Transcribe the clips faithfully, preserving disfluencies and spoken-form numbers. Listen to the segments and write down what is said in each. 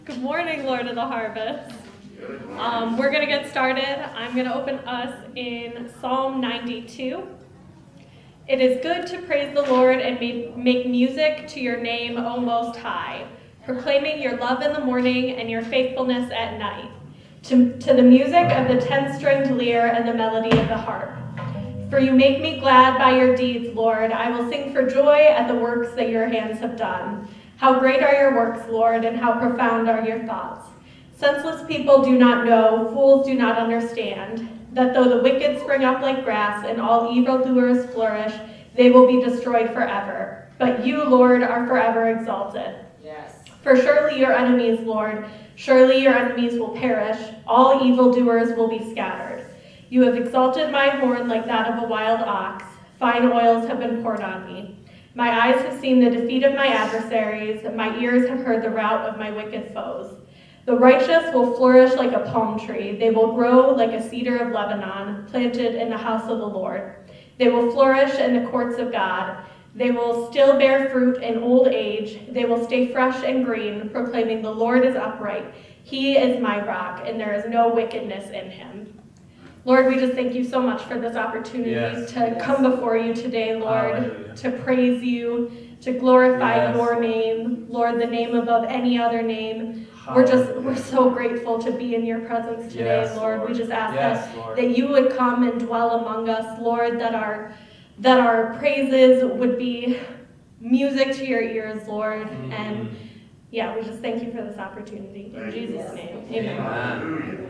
Good morning, Lord of the Harvest. Um, we're going to get started. I'm going to open us in Psalm ninety-two. It is good to praise the Lord and make music to your name, O Most High, proclaiming your love in the morning and your faithfulness at night, to, to the music of the ten-stringed lyre and the melody of the harp. For you make me glad by your deeds, Lord. I will sing for joy at the works that your hands have done. How great are your works, Lord, and how profound are your thoughts. Senseless people do not know, fools do not understand, that though the wicked spring up like grass and all evildoers flourish, they will be destroyed forever. But you, Lord, are forever exalted. Yes. For surely your enemies, Lord, surely your enemies will perish. All evildoers will be scattered. You have exalted my horn like that of a wild ox. Fine oils have been poured on me. My eyes have seen the defeat of my adversaries, and my ears have heard the rout of my wicked foes. The righteous will flourish like a palm tree. They will grow like a cedar of Lebanon, planted in the house of the Lord. They will flourish in the courts of God. They will still bear fruit in old age. They will stay fresh and green, proclaiming the Lord is upright. He is my rock, and there is no wickedness in him. Lord, we just thank you so much for this opportunity yes. to yes. come before you today, Lord, Hallelujah. to praise you, to glorify yes. your name, Lord, the name above any other name. Hallelujah. We're just, we're so grateful to be in your presence today, yes, Lord. Lord. We just ask yes, that, Lord. that you would come and dwell among us, Lord, that our, that our praises would be music to your ears, Lord. Mm-hmm. And yeah, we just thank you for this opportunity. In Jesus' name, amen. Amen.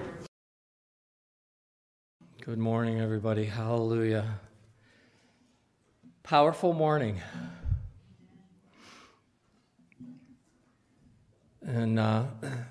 Good morning, everybody. Hallelujah. Powerful morning. And uh,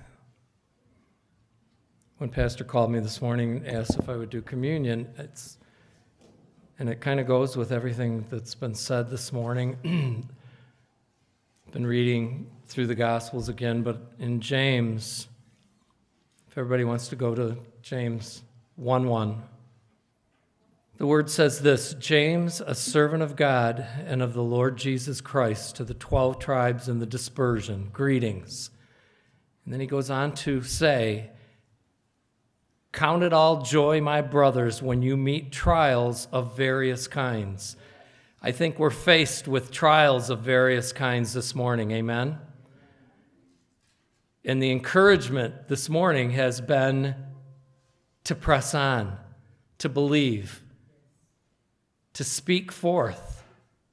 when Pastor called me this morning and asked if I would do communion, it's and it kind of goes with everything that's been said this morning. Been reading through the Gospels again, but in James, if everybody wants to go to James one one. The word says this, James, a servant of God and of the Lord Jesus Christ, to the twelve tribes in the dispersion, greetings. And then he goes on to say, count it all joy, my brothers, when you meet trials of various kinds. I think we're faced with trials of various kinds this morning, amen? And the encouragement this morning has been to press on, to believe, to speak forth.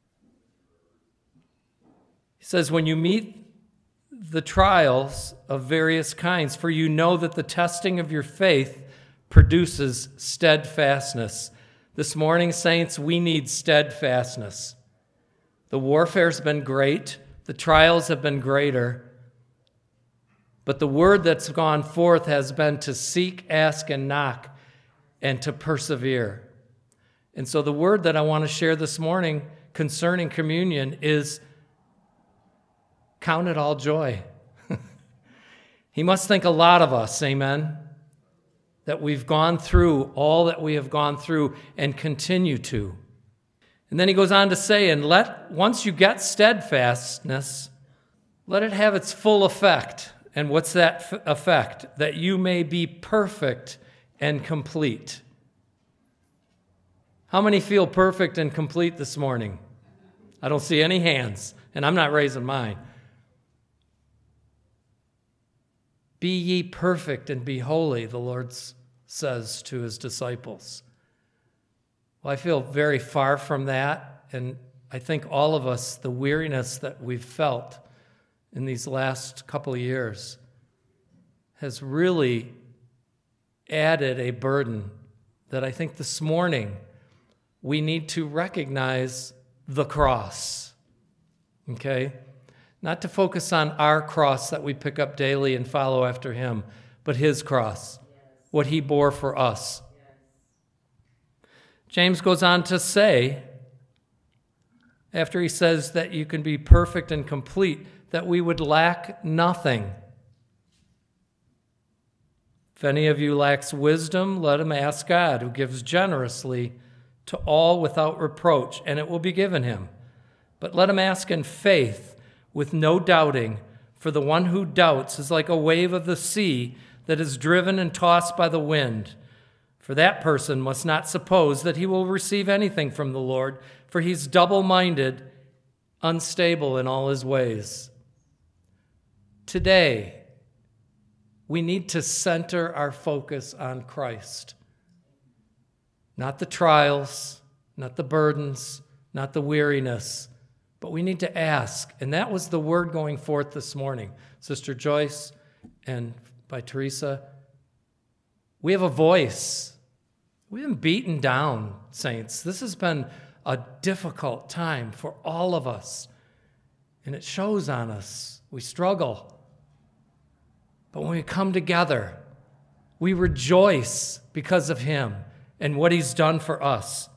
He says, when you meet the trials of various kinds, for you know that the testing of your faith produces steadfastness. This morning, saints, we need steadfastness. The warfare's been great. The trials have been greater. But the word that's gone forth has been to seek, ask, and knock, and to persevere. And so the word that I want to share this morning concerning communion is count it all joy. He must think a lot of us, amen, that we've gone through all that we have gone through and continue to. And then he goes on to say, and let once you get steadfastness, let it have its full effect. And what's that f- effect? That you may be perfect and complete. How many feel perfect and complete this morning? I don't see any hands, and I'm not raising mine. Be ye perfect and be holy, the Lord says to his disciples. Well, I feel very far from that, and I think all of us, the weariness that we've felt in these last couple of years has really added a burden that I think this morning we need to recognize the cross, okay? Not to focus on our cross that we pick up daily and follow after him, but his cross, yes. What he bore for us. Yes. James goes on to say, after he says that you can be perfect and complete, that we would lack nothing. If any of you lacks wisdom, let him ask God, who gives generously to all without reproach, and it will be given him. But let him ask in faith, with no doubting, For the one who doubts is like a wave of the sea that is driven and tossed by the wind. For that person must not suppose that he will receive anything from the Lord, for he's double-minded, unstable in all his ways. Today, we need to center our focus on Christ. Not the trials, not the burdens, not the weariness, but we need to ask. And that was the word going forth this morning. Sister Joyce and by Teresa, we have a voice. We haven't beaten down, saints. This has been a difficult time for all of us, and it shows on us. We struggle. But when we come together, we rejoice because of him and what he's done for us.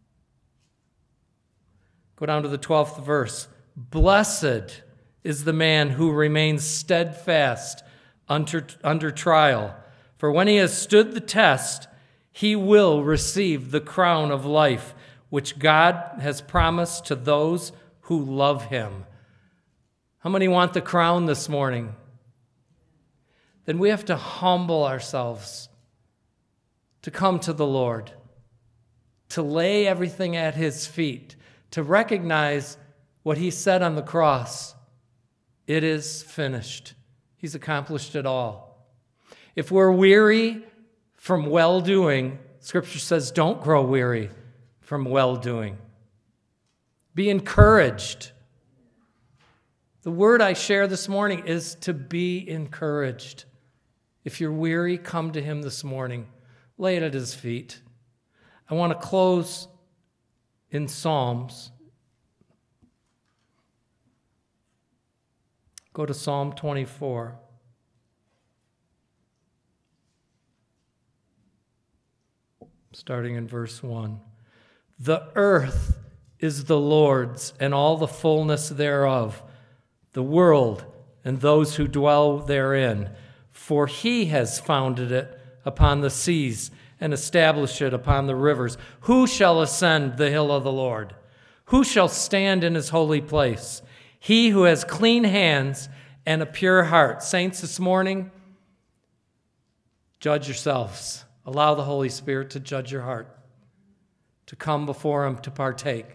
Go down to the twelfth verse. Blessed is the man who remains steadfast under, under trial, for when he has stood the test, he will receive the crown of life, which God has promised to those who love him. How many want the crown this morning? Then we have to humble ourselves to come to the Lord, to lay everything at his feet, to recognize what he said on the cross. It is finished. He's accomplished it all. If we're weary from well-doing, Scripture says don't grow weary from well-doing. Be encouraged. The word I share this morning is to be encouraged. If you're weary, come to him this morning. Lay it at his feet. I want to close in Psalms. Go to Psalm twenty-four. Starting in verse one. The earth is the Lord's and all the fullness thereof, the world and those who dwell therein. For he has founded it upon the seas and established it upon the rivers. Who shall ascend the hill of the Lord? Who shall stand in his holy place? He who has clean hands and a pure heart. Saints, this morning, judge yourselves. Allow the Holy Spirit to judge your heart, to come before him to partake.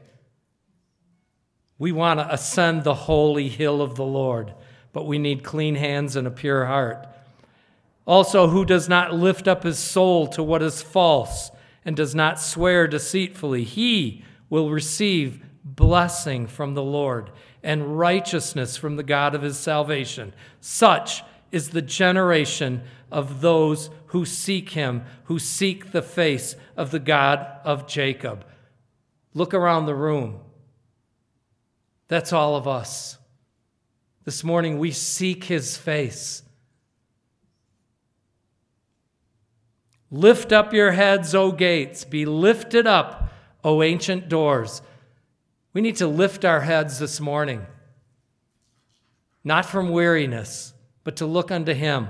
We want to ascend the holy hill of the Lord, but we need clean hands and a pure heart. Also, who does not lift up his soul to what is false and does not swear deceitfully, he will receive blessing from the Lord and righteousness from the God of his salvation. Such is the generation of those who seek him, who seek the face of the God of Jacob. Look around the room. That's all of us. This morning we seek his face. Lift up your heads, O gates. Be lifted up, O ancient doors. We need to lift our heads this morning, not from weariness, but to look unto him.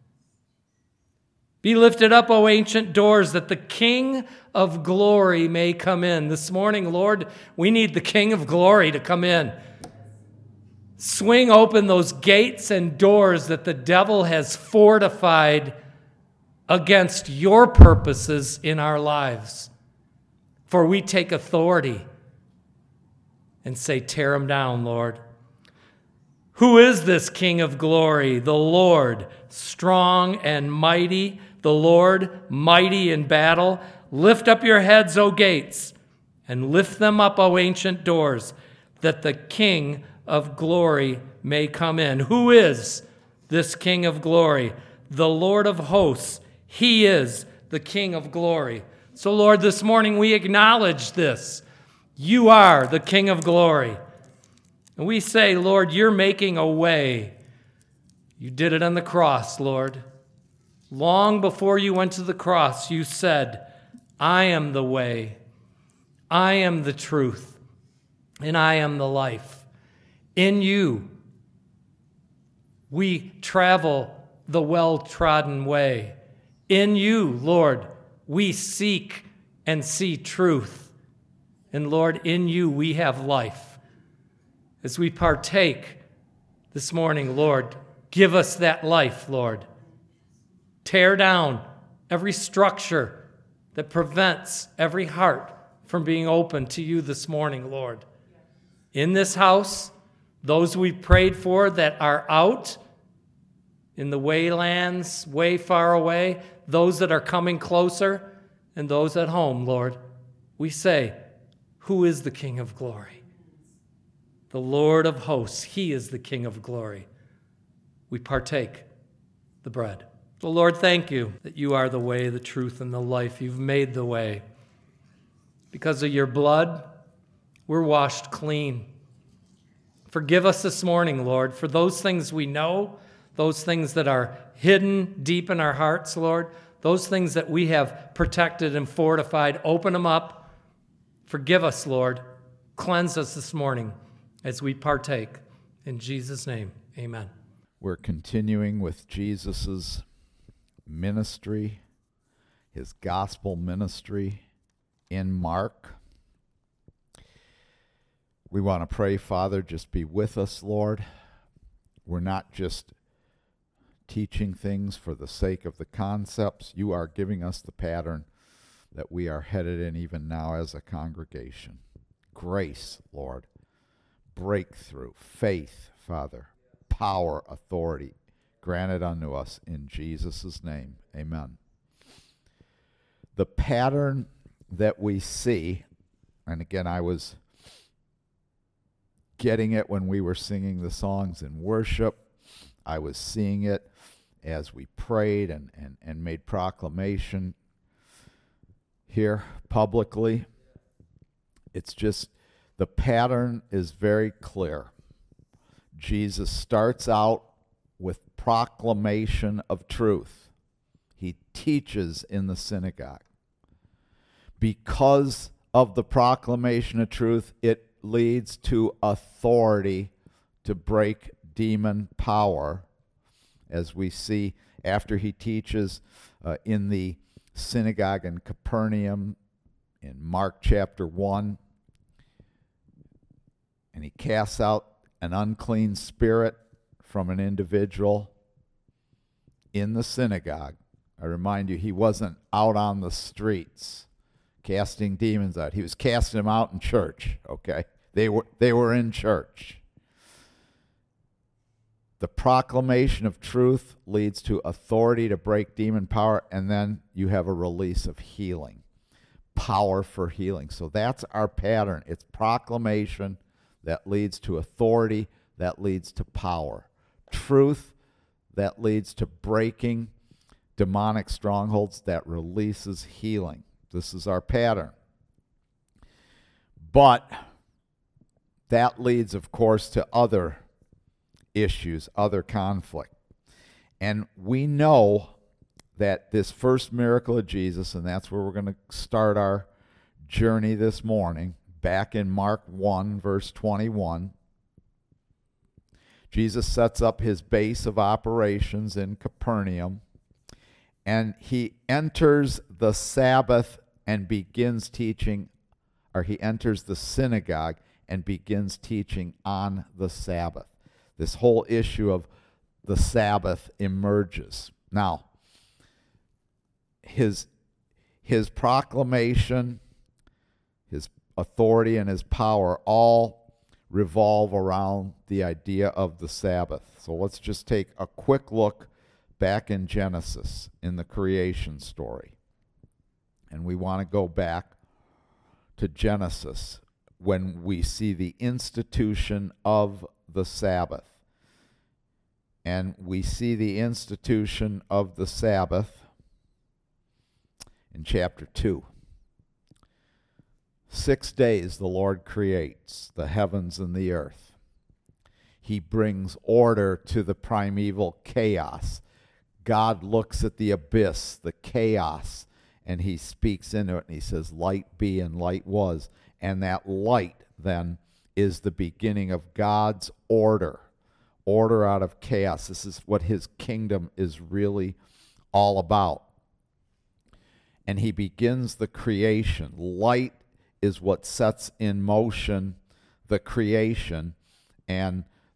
Be lifted up, O ancient doors, that the King of glory may come in. This morning, Lord, we need the King of glory to come in. Swing open those gates and doors that the devil has fortified against your purposes in our lives. For we take authority and say, tear him down, Lord. Who is this King of glory? The Lord, strong and mighty, the Lord, mighty in battle. Lift up your heads, O gates, and lift them up, O ancient doors, that the King of glory may come in. Who is this King of glory? The Lord of hosts. He is the King of glory. So, Lord, this morning we acknowledge this. You are the King of glory. And we say, Lord, you're making a way. You did it on the cross, Lord. Long before you went to the cross, you said, I am the way, I am the truth, and I am the life. In you, we travel the well-trodden way. In you, Lord, we seek and see truth. And Lord, in you we have life. As we partake This morning, Lord, give us that life, Lord. Tear down every structure that prevents every heart from being open to you this morning, Lord. In this house, those we've prayed for that are out in the waylands, way far away, those that are coming closer, and those at home, Lord, we say, who is the King of glory? The Lord of hosts, he is the King of glory. We partake the bread. So Lord, thank you that you are the way, the truth, and the life. You've made the way. Because of your blood, we're washed clean. Forgive us this morning, Lord, for those things we know, those things that are hidden deep in our hearts, Lord, those things that we have protected and fortified. Open them up. Forgive us, Lord. Cleanse us this morning as we partake. In Jesus' name, amen. We're continuing with Jesus' ministry, his gospel ministry in Mark. We want to pray, Father, just be with us, Lord. We're not just teaching things for the sake of the concepts. You are giving us the pattern that we are headed in even now as a congregation. Grace, Lord. Breakthrough, faith, Father, power, authority, granted unto us in Jesus' name. Amen. The pattern that we see, and again, I was getting it when we were singing the songs in worship. I was seeing it as we prayed and, and, and made proclamation here publicly. It's just, the pattern is very clear. Jesus starts out with proclamation of truth. He teaches in the synagogue. Because of the proclamation of truth, it leads to authority to break demon power, as we see after he teaches uh, in the synagogue in Capernaum in Mark chapter one. And he casts out an unclean spirit from an individual in the synagogue. I remind you, he wasn't out on the streets casting demons out. He was casting them out in church, okay? They were, they were in church. The proclamation of truth leads to authority to break demon power, and then you have a release of healing, power for healing. So that's our pattern. It's proclamation that leads to authority, that leads to power. Truth that leads to breaking demonic strongholds, that releases healing. This is our pattern. But that leads, of course, to other issues, other conflict. And we know that this first miracle of Jesus, and that's where we're going to start our journey this morning, back in Mark one, verse twenty-one, Jesus sets up his base of operations in Capernaum, and he enters the Sabbath and begins teaching, or he enters the synagogue and begins teaching on the Sabbath. This whole issue of the Sabbath emerges. Now, his, his proclamation, his authority, and his power all revolve around the idea of the Sabbath. So let's just take a quick look back in Genesis, in the creation story. And we want to go back to Genesis when we see the institution of the Sabbath. And we see the institution of the Sabbath in chapter two. Six days the Lord creates the heavens and the earth. He brings order to the primeval chaos. God looks at the abyss, the chaos, and he speaks into it, and he says, light be, and light was. And that light then is the beginning of God's order. Order out of chaos. This is what his kingdom is really all about. And he begins the creation. Light is what sets in motion the creation, and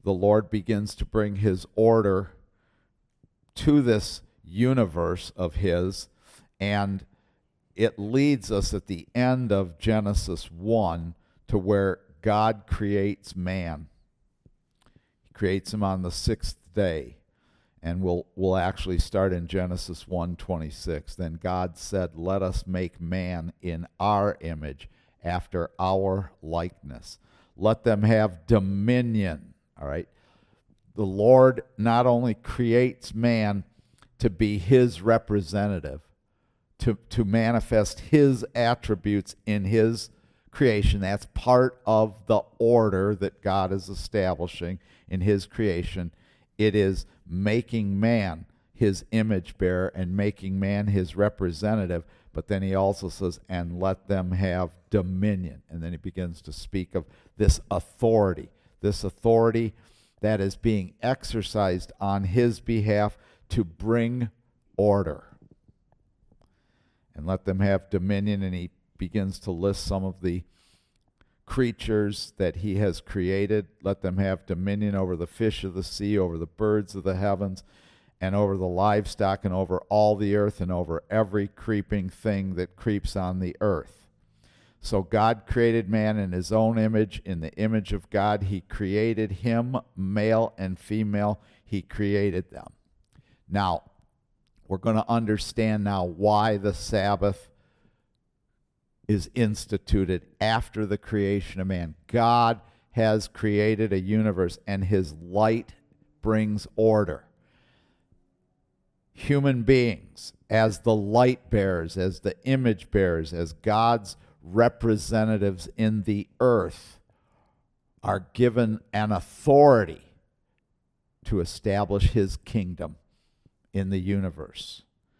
the Lord begins to bring his order to this universe of his, and it leads us at the end of Genesis one to where God creates man. He creates him on the sixth day. And we'll, we'll actually start in Genesis one twenty-six. Then God said, let us make man in our image, after our likeness. Let them have dominion. All right. The Lord not only creates man to be his representative, to, to manifest his attributes in his creation. That's part of the order that God is establishing in his creation. It is making man his image bearer and making man his representative. But then he also says, and let them have dominion. And then he begins to speak of this authority, this authority that is being exercised on his behalf to bring order. And let them have dominion, and he begins to list some of the creatures that he has created. Let them have dominion over the fish of the sea, over the birds of the heavens, and over the livestock, and over all the earth, and over every creeping thing that creeps on the earth. So God created man in his own image. In the image of God, he created him, male and female. He created them. Now, we're going to understand now why the Sabbath is instituted after the creation of man. God has created a universe, and his light brings order. Human beings, as the light bearers, as the image bearers, as God's representatives in the earth, are given an authority to establish his kingdom in the universe.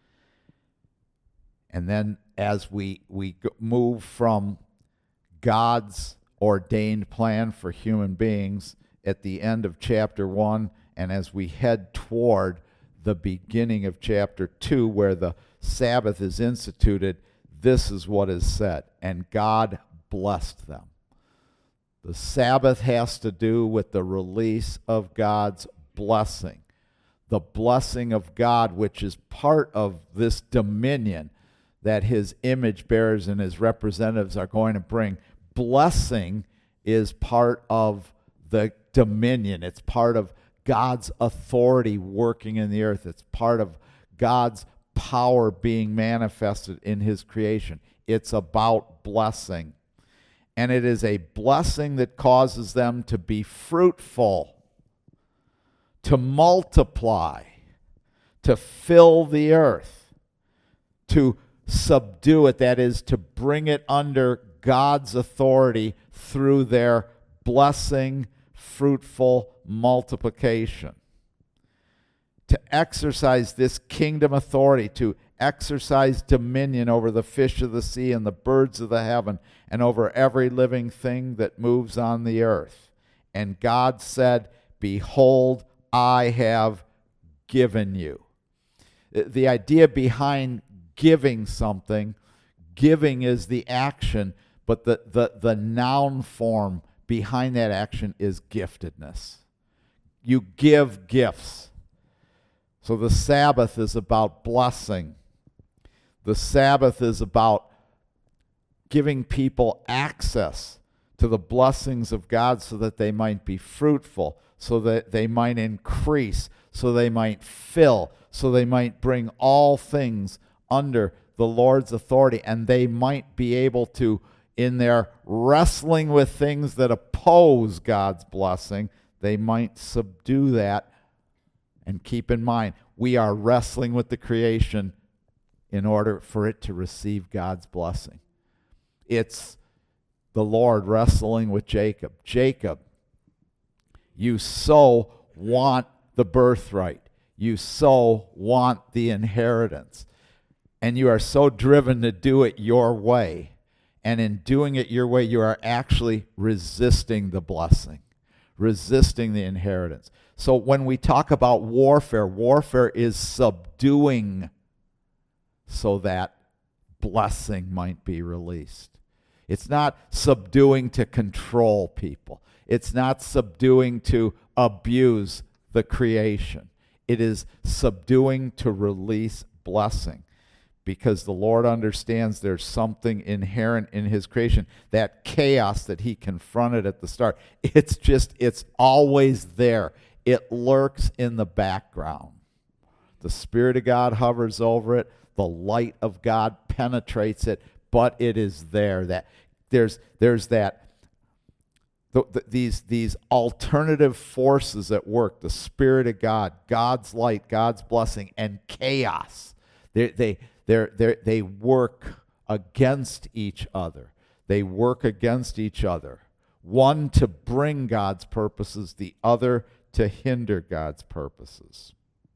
And then as we, we move from God's ordained plan for human beings at the end of chapter one, and as we head toward the beginning of chapter two, where the Sabbath is instituted, this is what is said, and God blessed them. The Sabbath has to do with the release of God's blessing. The blessing of God, which is part of this dominion that his image bearers and his representatives are going to bring. Blessing is part of the dominion. It's part of God's authority working in the earth. It's part of God's power being manifested in his creation. It's about blessing. And it is a blessing that causes them to be fruitful, to multiply, to fill the earth, to subdue it, that is, to bring it under God's authority through their blessing, fruitful multiplication. To exercise this kingdom authority, to exercise dominion over the fish of the sea and the birds of the heaven, and over every living thing that moves on the earth. And God said, behold, I have given you. The idea behind giving something, giving is the action, but the, the, the noun form behind that action is giftedness. You give gifts. So the Sabbath is about blessing. The Sabbath is about giving people access to the blessings of God so that they might be fruitful, so that they might increase, so they might fill, so they might bring all things under the Lord's authority, and they might be able to, in their wrestling with things that oppose God's blessing, they might subdue that. And keep in mind, we are wrestling with the creation in order for it to receive God's blessing. It's the Lord wrestling with Jacob. Jacob, you so want the birthright. You so want the inheritance. And you are so driven to do it your way. And in doing it your way, you are actually resisting the blessing, resisting the inheritance. So when we talk about warfare, warfare is subduing so that blessing might be released. It's not subduing to control people. It's not subduing to abuse the creation. It is subduing to release blessing, because the Lord understands there's something inherent in his creation. That chaos that he confronted at the start, it's just, it's always there. It lurks in the background. The Spirit of God hovers over it. The light of God penetrates it, but it is there. That there's there's that the, the, these these alternative forces at work. The Spirit of God, God's light, God's blessing, and chaos. They they they they they work against each other. They work against each other. One to bring God's purposes, the other to hinder God's purposes.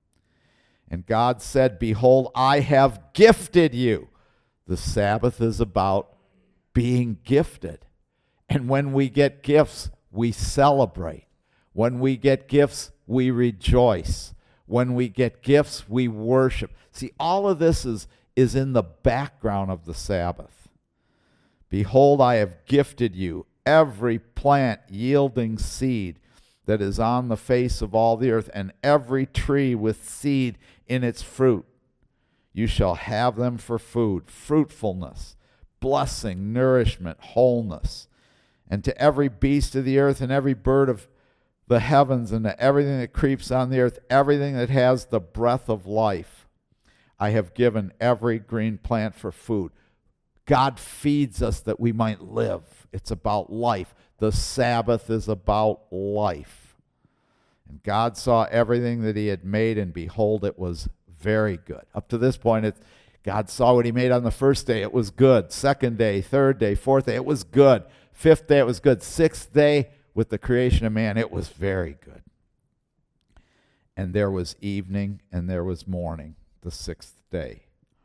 And God said, "Behold, I have gifted you." The Sabbath is about being gifted. And when we get gifts, we celebrate. When we get gifts, we rejoice. When we get gifts, we worship. See, all of this is, is in the background of the Sabbath. "Behold, I have gifted you every plant yielding seed that is on the face of all the earth, and every tree with seed in its fruit. You shall have them for food, fruitfulness, blessing, nourishment, wholeness. And to every beast of the earth and every bird of the heavens and to everything that creeps on the earth, everything that has the breath of life, I have given every green plant for food." God feeds us that we might live. It's about life. The Sabbath is about life. "And God saw everything that he had made, and behold, it was very good." Up to this point, it's, God saw what he made on the first day. It was good. Second day, third day, fourth day, it was good. Fifth day, it was good. Sixth day, with the creation of man, it was very good. "And there was evening, and there was morning, the sixth day."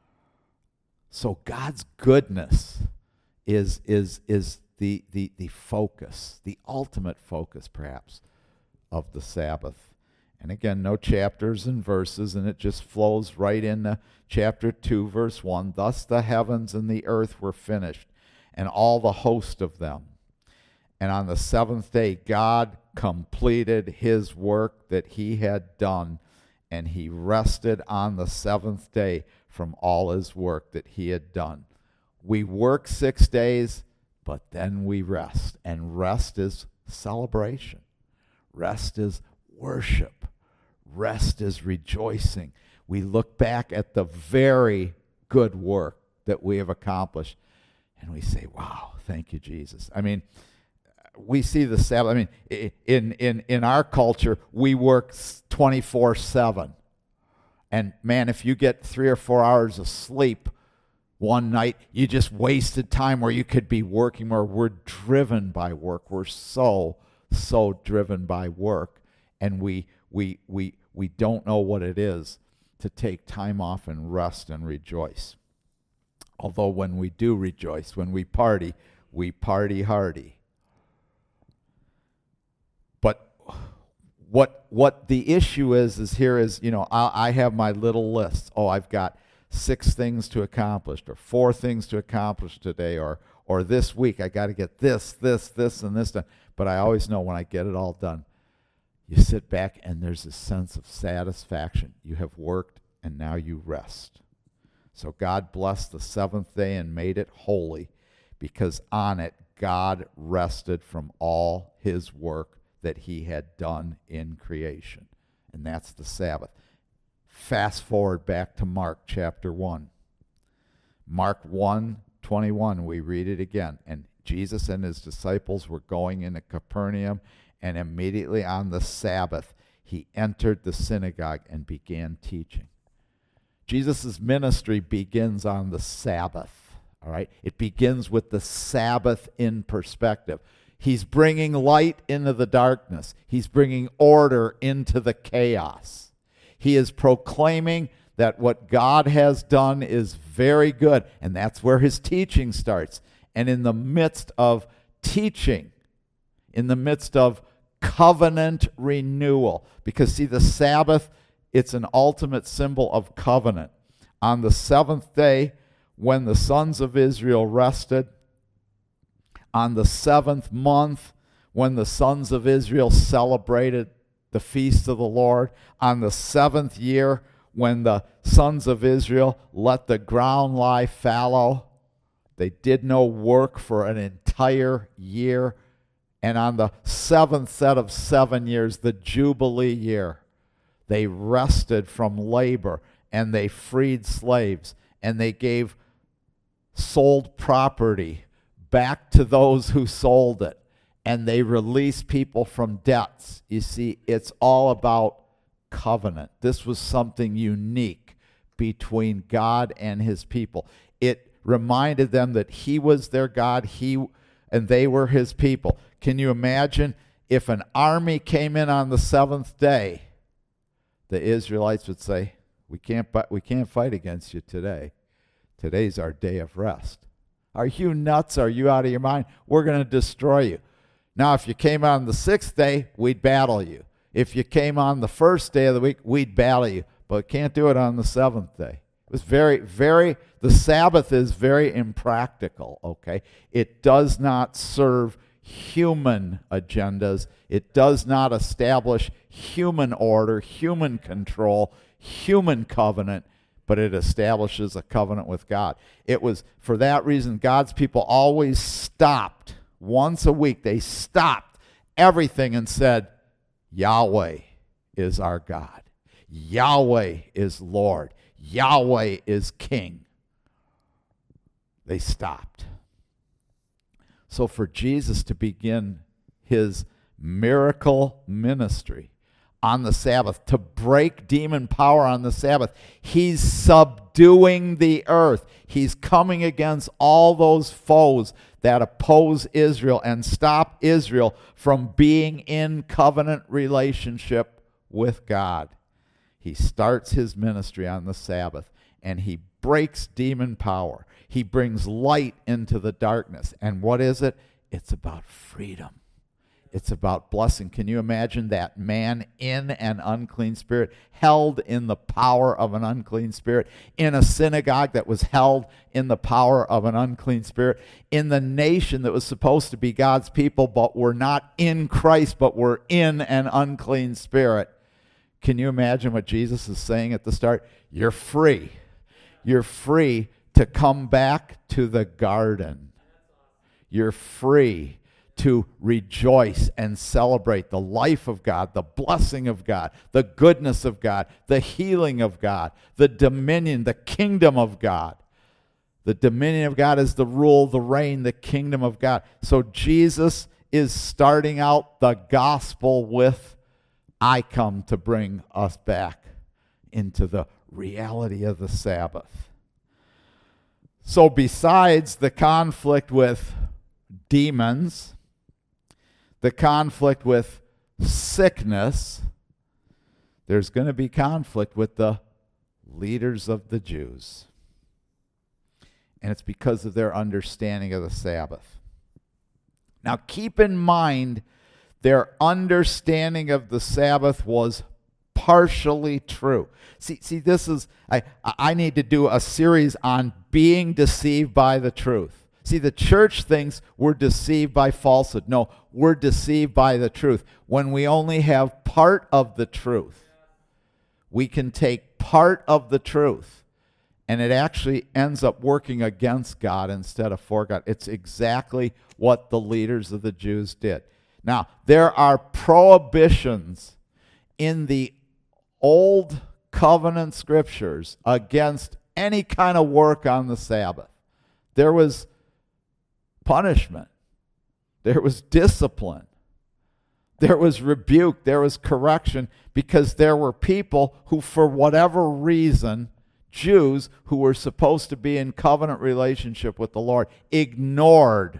So God's goodness is, is, is the, the, the focus, the ultimate focus, perhaps, of the Sabbath. And again, no chapters and verses, and it just flows right into chapter two, verse one. "Thus the heavens and the earth were finished, and all the host of them. And on the seventh day God completed his work that he had done, and he rested on the seventh day from all his work that he had done." We work six days, but then we rest. And rest is celebration. Rest is worship. Rest is rejoicing. We look back at the very good work that we have accomplished, and we say, "Wow, thank you, Jesus." I mean, we see the Sabbath. I mean, in in in our culture, we work twenty-four seven. And man, if you get three or four hours of sleep one night, you just wasted time where you could be working more. We're driven by work. We're so, so driven by work. And we we we we don't know what it is to take time off and rest and rejoice. Although when we do rejoice, when we party, we party hardy. But what what the issue is is here is, you know, I, I have my little list. Oh, I've got six things to accomplish, or four things to accomplish today, or or this week I got to get this, this, this, and this done. But I always know when I get it all done, you sit back and there's a sense of satisfaction. You have worked and now you rest. So God blessed the seventh day and made it holy, because on it God rested from all his work that he had done in creation. And that's the Sabbath. Fast forward back to Mark chapter one. Mark one twenty-one, we read it again. "And Jesus and his disciples were going into Capernaum, and immediately on the Sabbath he entered the synagogue and began teaching." Jesus' ministry begins on the Sabbath, all right? It begins with the Sabbath in perspective. He's bringing light into the darkness. He's bringing order into the chaos. He is proclaiming that what God has done is very good, and that's where his teaching starts. And in the midst of teaching, in the midst of covenant renewal, because see, the Sabbath, it's an ultimate symbol of covenant. On the seventh day, when the sons of Israel rested, on the seventh month, when the sons of Israel celebrated the feast of the Lord. On the seventh year, when the sons of Israel let the ground lie fallow, they did no work for an entire year. And on the seventh set of seven years, the Jubilee year, they rested from labor and they freed slaves and they gave sold property back to those who sold it, and they released people from debts. You see, it's all about covenant. This was something unique between God and his people. It reminded them that he was their God, he and they were his people. Can you imagine if an army came in on the seventh day? The Israelites would say, we can't, we can't fight against you today. Today's our day of rest. Are you nuts? Are you out of your mind? We're going to destroy you. Now, if you came on the sixth day, we'd battle you. If you came on the first day of the week, we'd battle you. But can't do it on the seventh day. It was very, very, the Sabbath is very impractical, okay? It does not serve human agendas. It does not establish human order, human control, human covenant, but it establishes a covenant with God. It was, for that reason, God's people always stopped once a week. They stopped everything and said, Yahweh is our God. Yahweh is Lord. Yahweh is King. They stopped. So for Jesus to begin his miracle ministry on the Sabbath, to break demon power on the Sabbath, he's subduing the earth. He's coming against all those foes that oppose Israel and stop Israel from being in covenant relationship with God. He starts his ministry on the Sabbath, and he breaks demon power. He brings light into the darkness. And what is it? It's about freedom. It's about blessing. Can you imagine that man in an unclean spirit, held in the power of an unclean spirit, in a synagogue that was held in the power of an unclean spirit, in the nation that was supposed to be God's people, but were not in Christ, but were in an unclean spirit? Can you imagine what Jesus is saying at the start? You're free. You're free to come back to the garden. You're free to rejoice and celebrate the life of God, the blessing of God, the goodness of God, the healing of God, the dominion, the kingdom of God. The dominion of God is the rule, the reign, the kingdom of God. So Jesus is starting out the gospel with, I come to bring us back into the reality of the Sabbath. So besides the conflict with demons, the conflict with sickness, there's going to be conflict with the leaders of the Jews. And it's because of their understanding of the Sabbath. Now keep in mind, their understanding of the Sabbath was partially true. See, see, this is, I, I need to do a series on being deceived by the truth. See, the church thinks we're deceived by falsehood. No, we're deceived by the truth. When we only have part of the truth, we can take part of the truth, and it actually ends up working against God instead of for God. It's exactly what the leaders of the Jews did. Now, there are prohibitions in the Old Covenant scriptures against any kind of work on the Sabbath. There was punishment. There was discipline. There was rebuke. There was correction, because there were people who, for whatever reason, Jews who were supposed to be in covenant relationship with the Lord, ignored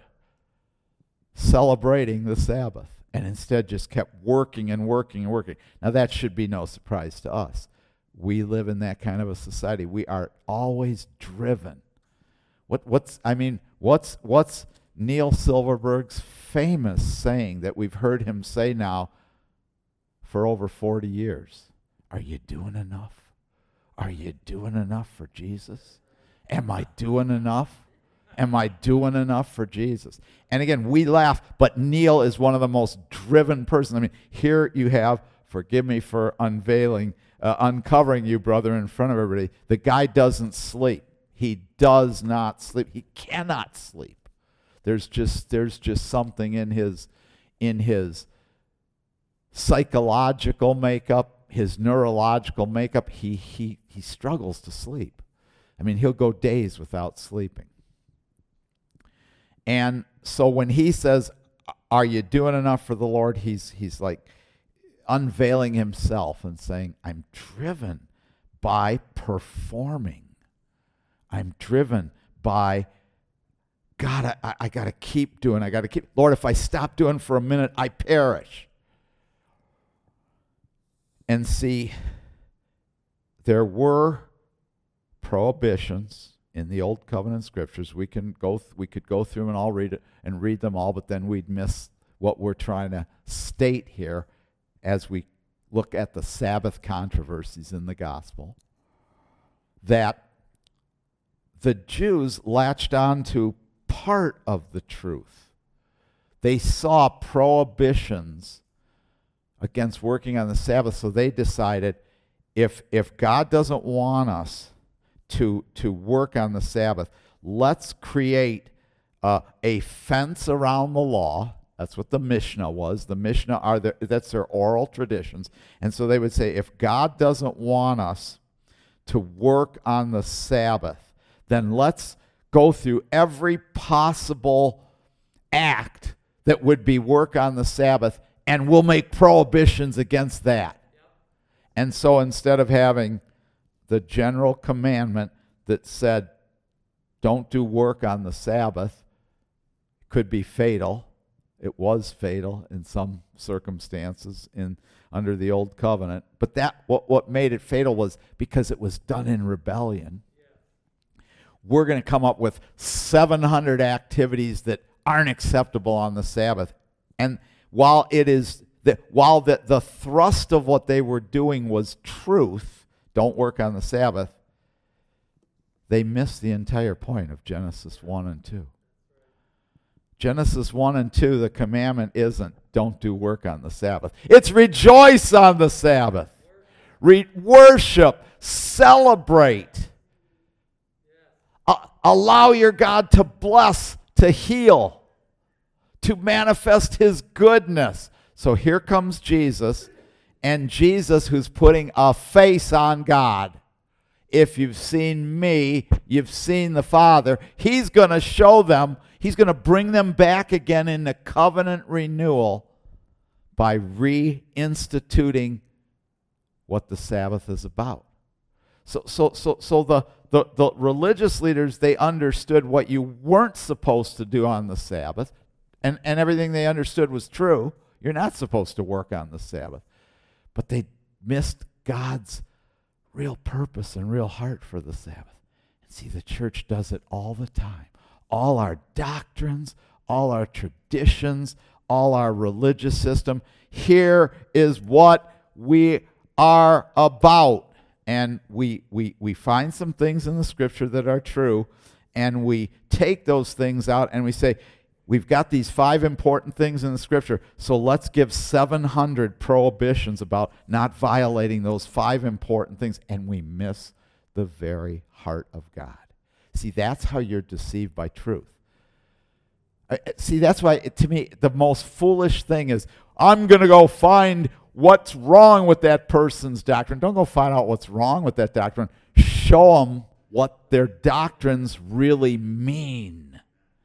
celebrating the Sabbath and instead just kept working and working and working. Now that should be no surprise to us. We live in that kind of a society. We are always driven. What what's I mean, what's what's Neil Silverberg's famous saying that we've heard him say now for over forty years? Are you doing enough? Are you doing enough for Jesus? Am I doing enough? Am I doing enough for Jesus? And again, we laugh, but Neil is one of the most driven persons. I mean, here you have forgive me for unveiling, uh, uncovering you, brother, in front of everybody. The guy doesn't sleep. He does not sleep. He cannot sleep. There's just there's just something in his in his psychological makeup, his neurological makeup. He he he struggles to sleep. I mean, he'll go days without sleeping. And so when he says, "Are you doing enough for the Lord?" He's he's like unveiling himself and saying, "I'm driven by performing. I'm driven by, God, I, I got to keep doing. I got to keep. Lord, if I stop doing for a minute, I perish." And see, there were prohibitions in the Old Covenant scriptures. We can go. Th- we could go through them and all read it and read them all, but then we'd miss what we're trying to state here as we look at the Sabbath controversies in the gospel. That the Jews latched on to part of the truth. They saw prohibitions against working on the Sabbath, so they decided if if God doesn't want us to, to work on the Sabbath, let's create uh, a fence around the law. That's what the Mishnah was. The Mishnah are their, that's their oral traditions. And so they would say, if God doesn't want us to work on the Sabbath, then let's go through every possible act that would be work on the Sabbath, and we'll make prohibitions against that. Yep. And so instead of having the general commandment that said, don't do work on the Sabbath, could be fatal. It was fatal in some circumstances in under the Old Covenant. But that what, what made it fatal was because it was done in rebellion. We're going to come up with seven hundred activities that aren't acceptable on the Sabbath. And while it is that while the, the thrust of what they were doing was truth, don't work on the Sabbath, they missed the entire point of Genesis one and two. Genesis one and two, the commandment isn't don't do work on the Sabbath. It's rejoice on the Sabbath. Re- worship, celebrate. Uh, allow your God to bless, to heal, to manifest his goodness. So here comes Jesus, and Jesus who's putting a face on God. If you've seen me, you've seen the Father. He's going to show them, he's going to bring them back again into covenant renewal by reinstituting what the Sabbath is about. So so so so the The, the religious leaders, they understood what you weren't supposed to do on the Sabbath, and, and everything they understood was true. You're not supposed to work on the Sabbath. But they missed God's real purpose and real heart for the Sabbath. And see, the church does it all the time. All our doctrines, all our traditions, all our religious system, here is what we are about. And we, we, we find some things in the scripture that are true, and we take those things out and we say, we've got these five important things in the scripture, so let's give seven hundred prohibitions about not violating those five important things, and we miss the very heart of God. See, that's how you're deceived by truth. See, that's why, to me, the most foolish thing is, I'm going to go find what's wrong with that person's doctrine. Don't go find out what's wrong with that doctrine. Show them what their doctrines really mean.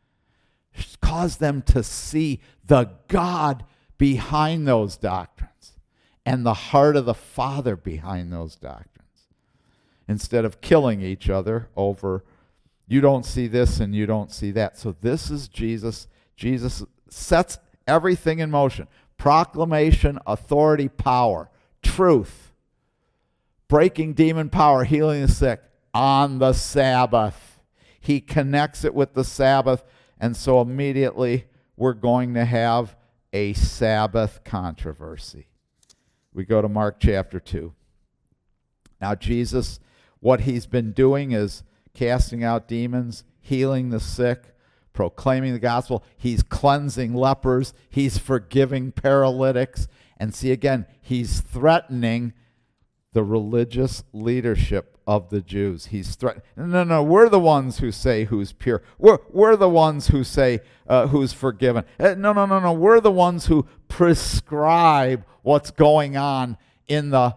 Cause them to see the God behind those doctrines and the heart of the Father behind those doctrines. Instead of killing each other over, you don't see this and you don't see that. So this is Jesus. Jesus sets everything in motion. Proclamation, authority, power, truth, breaking demon power, healing the sick on the Sabbath. He connects it with the Sabbath, and so immediately we're going to have a Sabbath controversy. We go to Mark chapter two. Now Jesus, what he's been doing is casting out demons, healing the sick, proclaiming the gospel. He's cleansing lepers. He's forgiving paralytics. And see, again, he's threatening the religious leadership of the Jews. He's threatening, no, no, we're the ones who say who's pure. We're, we're the ones who say uh, who's forgiven. Uh, no, no, no, no, we're the ones who prescribe what's going on in the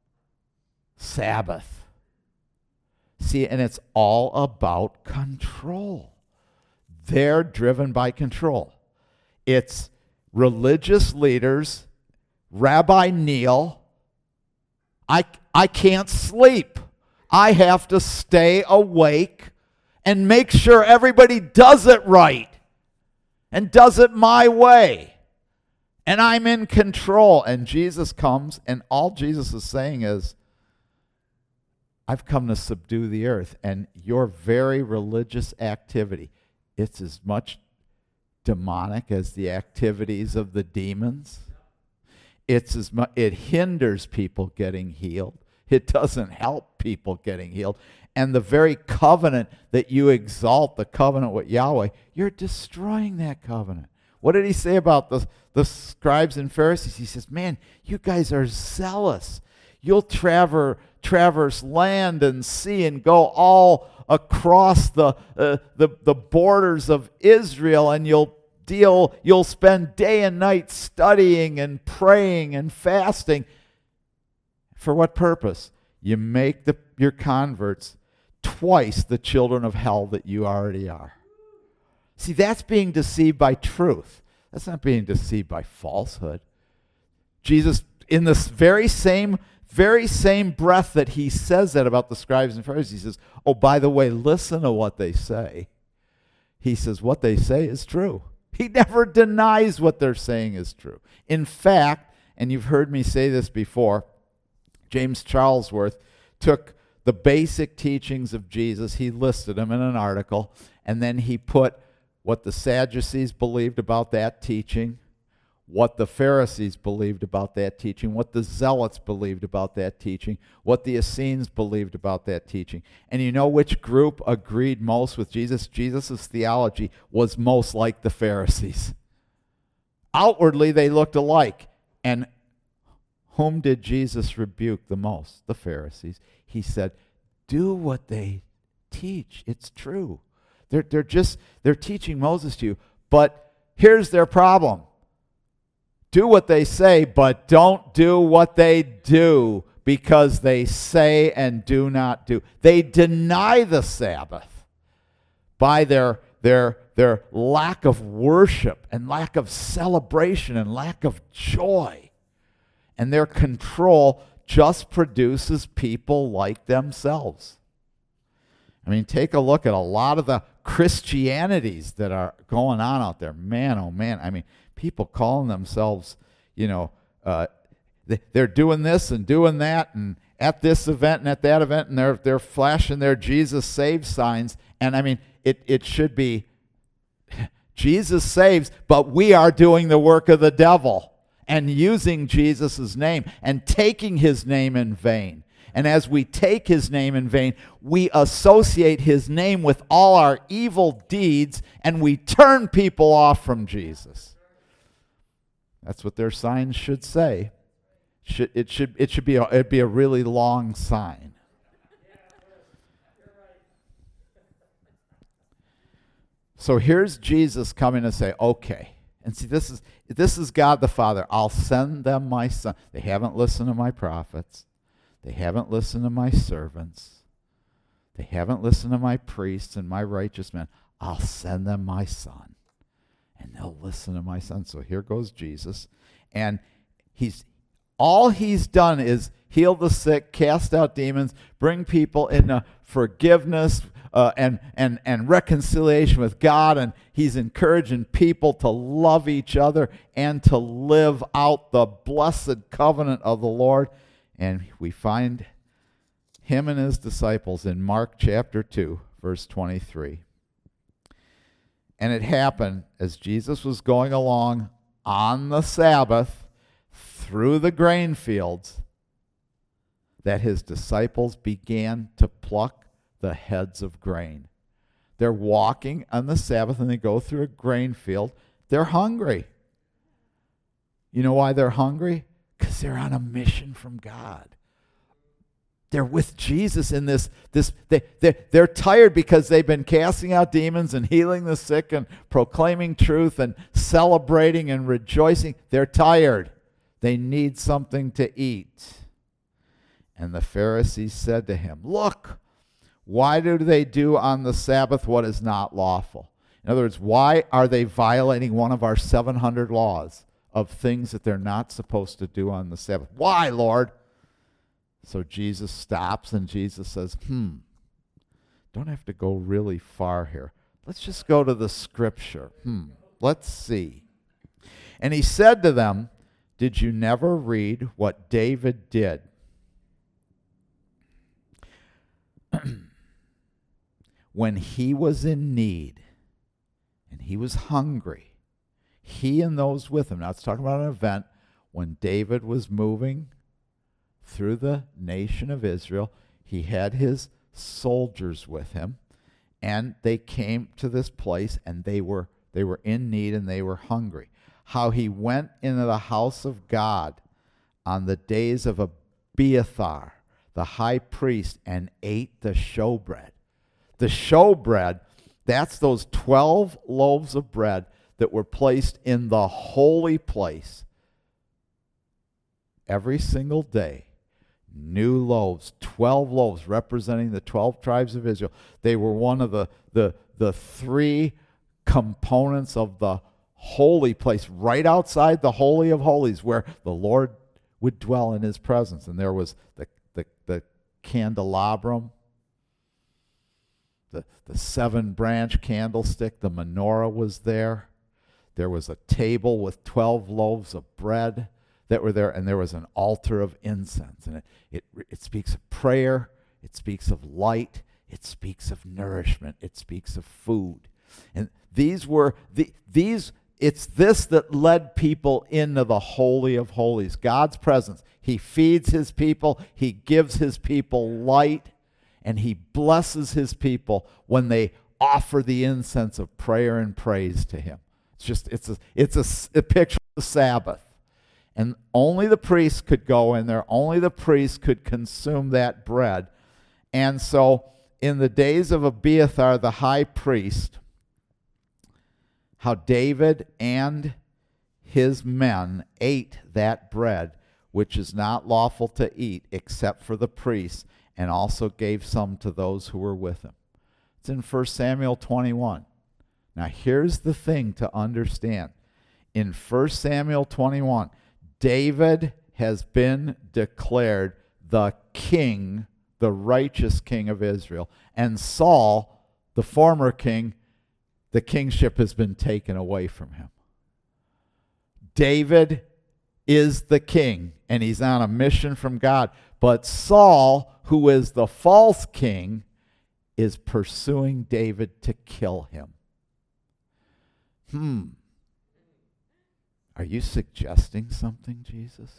Sabbath. See, and it's all about control. They're driven by control. It's religious leaders, Rabbi Neil, I, I can't sleep. I have to stay awake and make sure everybody does it right and does it my way. And I'm in control. And Jesus comes, and all Jesus is saying is, I've come to subdue the earth. And your very religious activity, it's as much demonic as the activities of the demons. It's as much, it hinders people getting healed. It doesn't help people getting healed. And the very covenant that you exalt, the covenant with Yahweh, you're destroying that covenant. What did he say about the, the scribes and Pharisees? He says, man, you guys are zealous. You'll traver, traverse land and sea and go all across the, uh, the, the borders of Israel, and you'll deal, you'll spend day and night studying and praying and fasting. For what purpose? You make the, your converts twice the children of hell that you already are. See, that's being deceived by truth. That's not being deceived by falsehood. Jesus, in this very same, very same breath that he says that about the scribes and Pharisees, he says, oh, by the way, listen to what they say. He says, what they say is true. He never denies what they're saying is true. In fact, and you've heard me say this before, James Charlesworth took the basic teachings of Jesus, he listed them in an article, and then he put what the Sadducees believed about that teaching, what the Pharisees believed about that teaching, what the Zealots believed about that teaching, what the Essenes believed about that teaching. And you know which group agreed most with Jesus? Jesus' theology was most like the Pharisees. Outwardly, they looked alike. And whom did Jesus rebuke the most? The Pharisees. He said, do what they teach. It's true. They're, they're just, they're teaching Moses to you. But here's their problem. Do what they say, but don't do what they do, because they say and do not do. They deny the Sabbath by their, their, their lack of worship and lack of celebration and lack of joy. And their control just produces people like themselves. I mean, take a look at a lot of the Christianities that are going on out there. Man, oh man, I mean, people calling themselves, you know, uh, they, they're doing this and doing that, and at this event and at that event, and they're they're flashing their Jesus saves signs. And I mean, it it should be Jesus saves, but we are doing the work of the devil and using Jesus' name and taking his name in vain. And as we take his name in vain, we associate his name with all our evil deeds, and we turn people off from Jesus. That's what their signs should say. Should, it should it should be a, it'd be a really long sign. So here's Jesus coming to say, okay. And see, this is this is God the Father. I'll send them my son. They haven't listened to my prophets. They haven't listened to my servants. They haven't listened to my priests and my righteous men. I'll send them my son, and they'll listen to my son. So here goes Jesus, and he's all he's done is heal the sick, cast out demons, bring people into forgiveness uh, and and and reconciliation with God, and he's encouraging people to love each other and to live out the blessed covenant of the Lord. And we find him and his disciples in Mark chapter two, verse twenty-three. And it happened as Jesus was going along on the Sabbath through the grain fields that his disciples began to pluck the heads of grain. They're walking on the Sabbath and they go through a grain field. They're hungry. You know why they're hungry? Because they're on a mission from God. They're with Jesus in this, this they, they, they're tired because they've been casting out demons and healing the sick and proclaiming truth and celebrating and rejoicing. They're tired. They need something to eat. And the Pharisees said to him, look, why do they do on the Sabbath what is not lawful? In other words, why are they violating one of our seven hundred laws of things that they're not supposed to do on the Sabbath? Why, Lord? So Jesus stops and Jesus says, hmm, don't have to go really far here. Let's just go to the scripture. Hmm, let's see. And he said to them, did you never read what David did? When he was in need and he was hungry, he and those with him. Now it's talking about an event when David was moving through the nation of Israel. He had his soldiers with him, and they came to this place, and they were they were in need and they were hungry. How he went into the house of God on the days of Abiathar, the high priest, and ate the showbread. The showbread, that's those twelve loaves of bread that were placed in the holy place every single day. New loaves, twelve loaves representing the twelve tribes of Israel. They were one of the, the, the three components of the holy place, right outside the Holy of Holies, where the Lord would dwell in his presence. And there was the, the, the candelabrum, the, the seven-branch candlestick, the menorah was there. There was a table with twelve loaves of bread that were there, and there was an altar of incense. And it, it, it speaks of prayer, it speaks of light, it speaks of nourishment, it speaks of food. And these were, the, these, it's this that led people into the Holy of Holies, God's presence. He feeds his people, he gives his people light, and he blesses his people when they offer the incense of prayer and praise to him. It's just, it's a, it's a, a picture of the Sabbath. And only the priest could go in there. Only the priest could consume that bread. And so in the days of Abiathar, the high priest, how David and his men ate that bread, which is not lawful to eat except for the priests, and also gave some to those who were with him. It's in First Samuel twenty-one. Now here's the thing to understand. In First Samuel twenty-one, David has been declared the king, the righteous king of Israel. And Saul, the former king, the kingship has been taken away from him. David is the king, and he's on a mission from God. But Saul, who is the false king, is pursuing David to kill him. Hmm. Are you suggesting something, Jesus?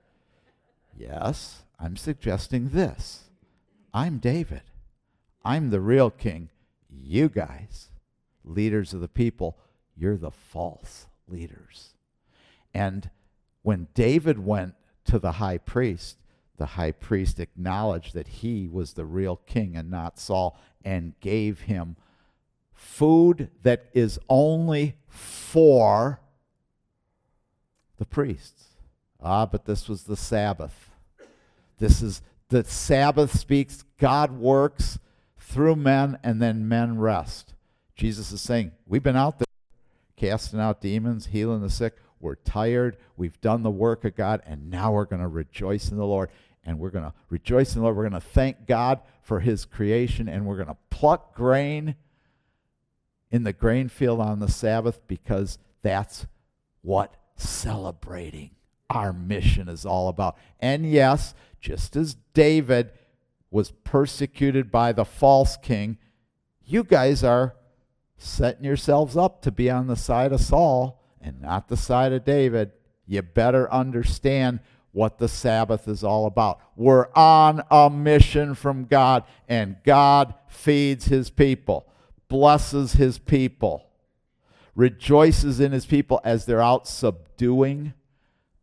Yes, I'm suggesting this. I'm David. I'm the real king. You guys, leaders of the people, you're the false leaders. And when David went to the high priest, the high priest acknowledged that he was the real king and not Saul, and gave him food that is only for the priests. Ah, but this was the Sabbath. This is, the Sabbath speaks, God works through men, and then men rest. Jesus is saying, we've been out there casting out demons, healing the sick. We're tired. We've done the work of God, and now we're going to rejoice in the Lord. And we're going to rejoice in the Lord. We're going to thank God for his creation, and we're going to pluck grain in the grain field on the Sabbath, because that's what celebrating our mission is all about. And yes, just as David was persecuted by the false king, you guys are setting yourselves up to be on the side of Saul and not the side of David. You better understand what the Sabbath is all about. We're on a mission from God, and God feeds his people, blesses his people, rejoices in his people as they're out subduing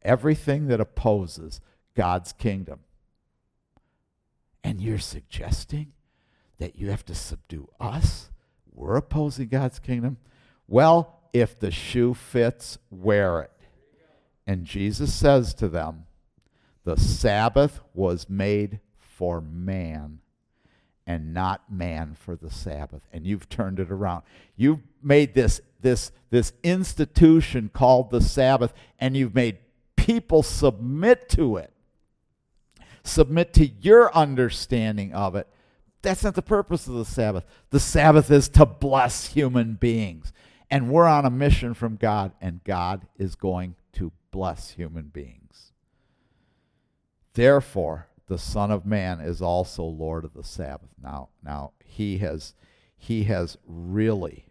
everything that opposes God's kingdom. And you're suggesting that you have to subdue us? We're opposing God's kingdom? Well, if the shoe fits, wear it. And Jesus says to them, the Sabbath was made for man, and not man for the Sabbath. And you've turned it around. You've made this, this, this institution called the Sabbath, and you've made people submit to it. Submit to your understanding of it. That's not the purpose of the Sabbath. The Sabbath is to bless human beings. And we're on a mission from God, and God is going to bless human beings. Therefore, the Son of Man is also Lord of the Sabbath. Now, now he has he has really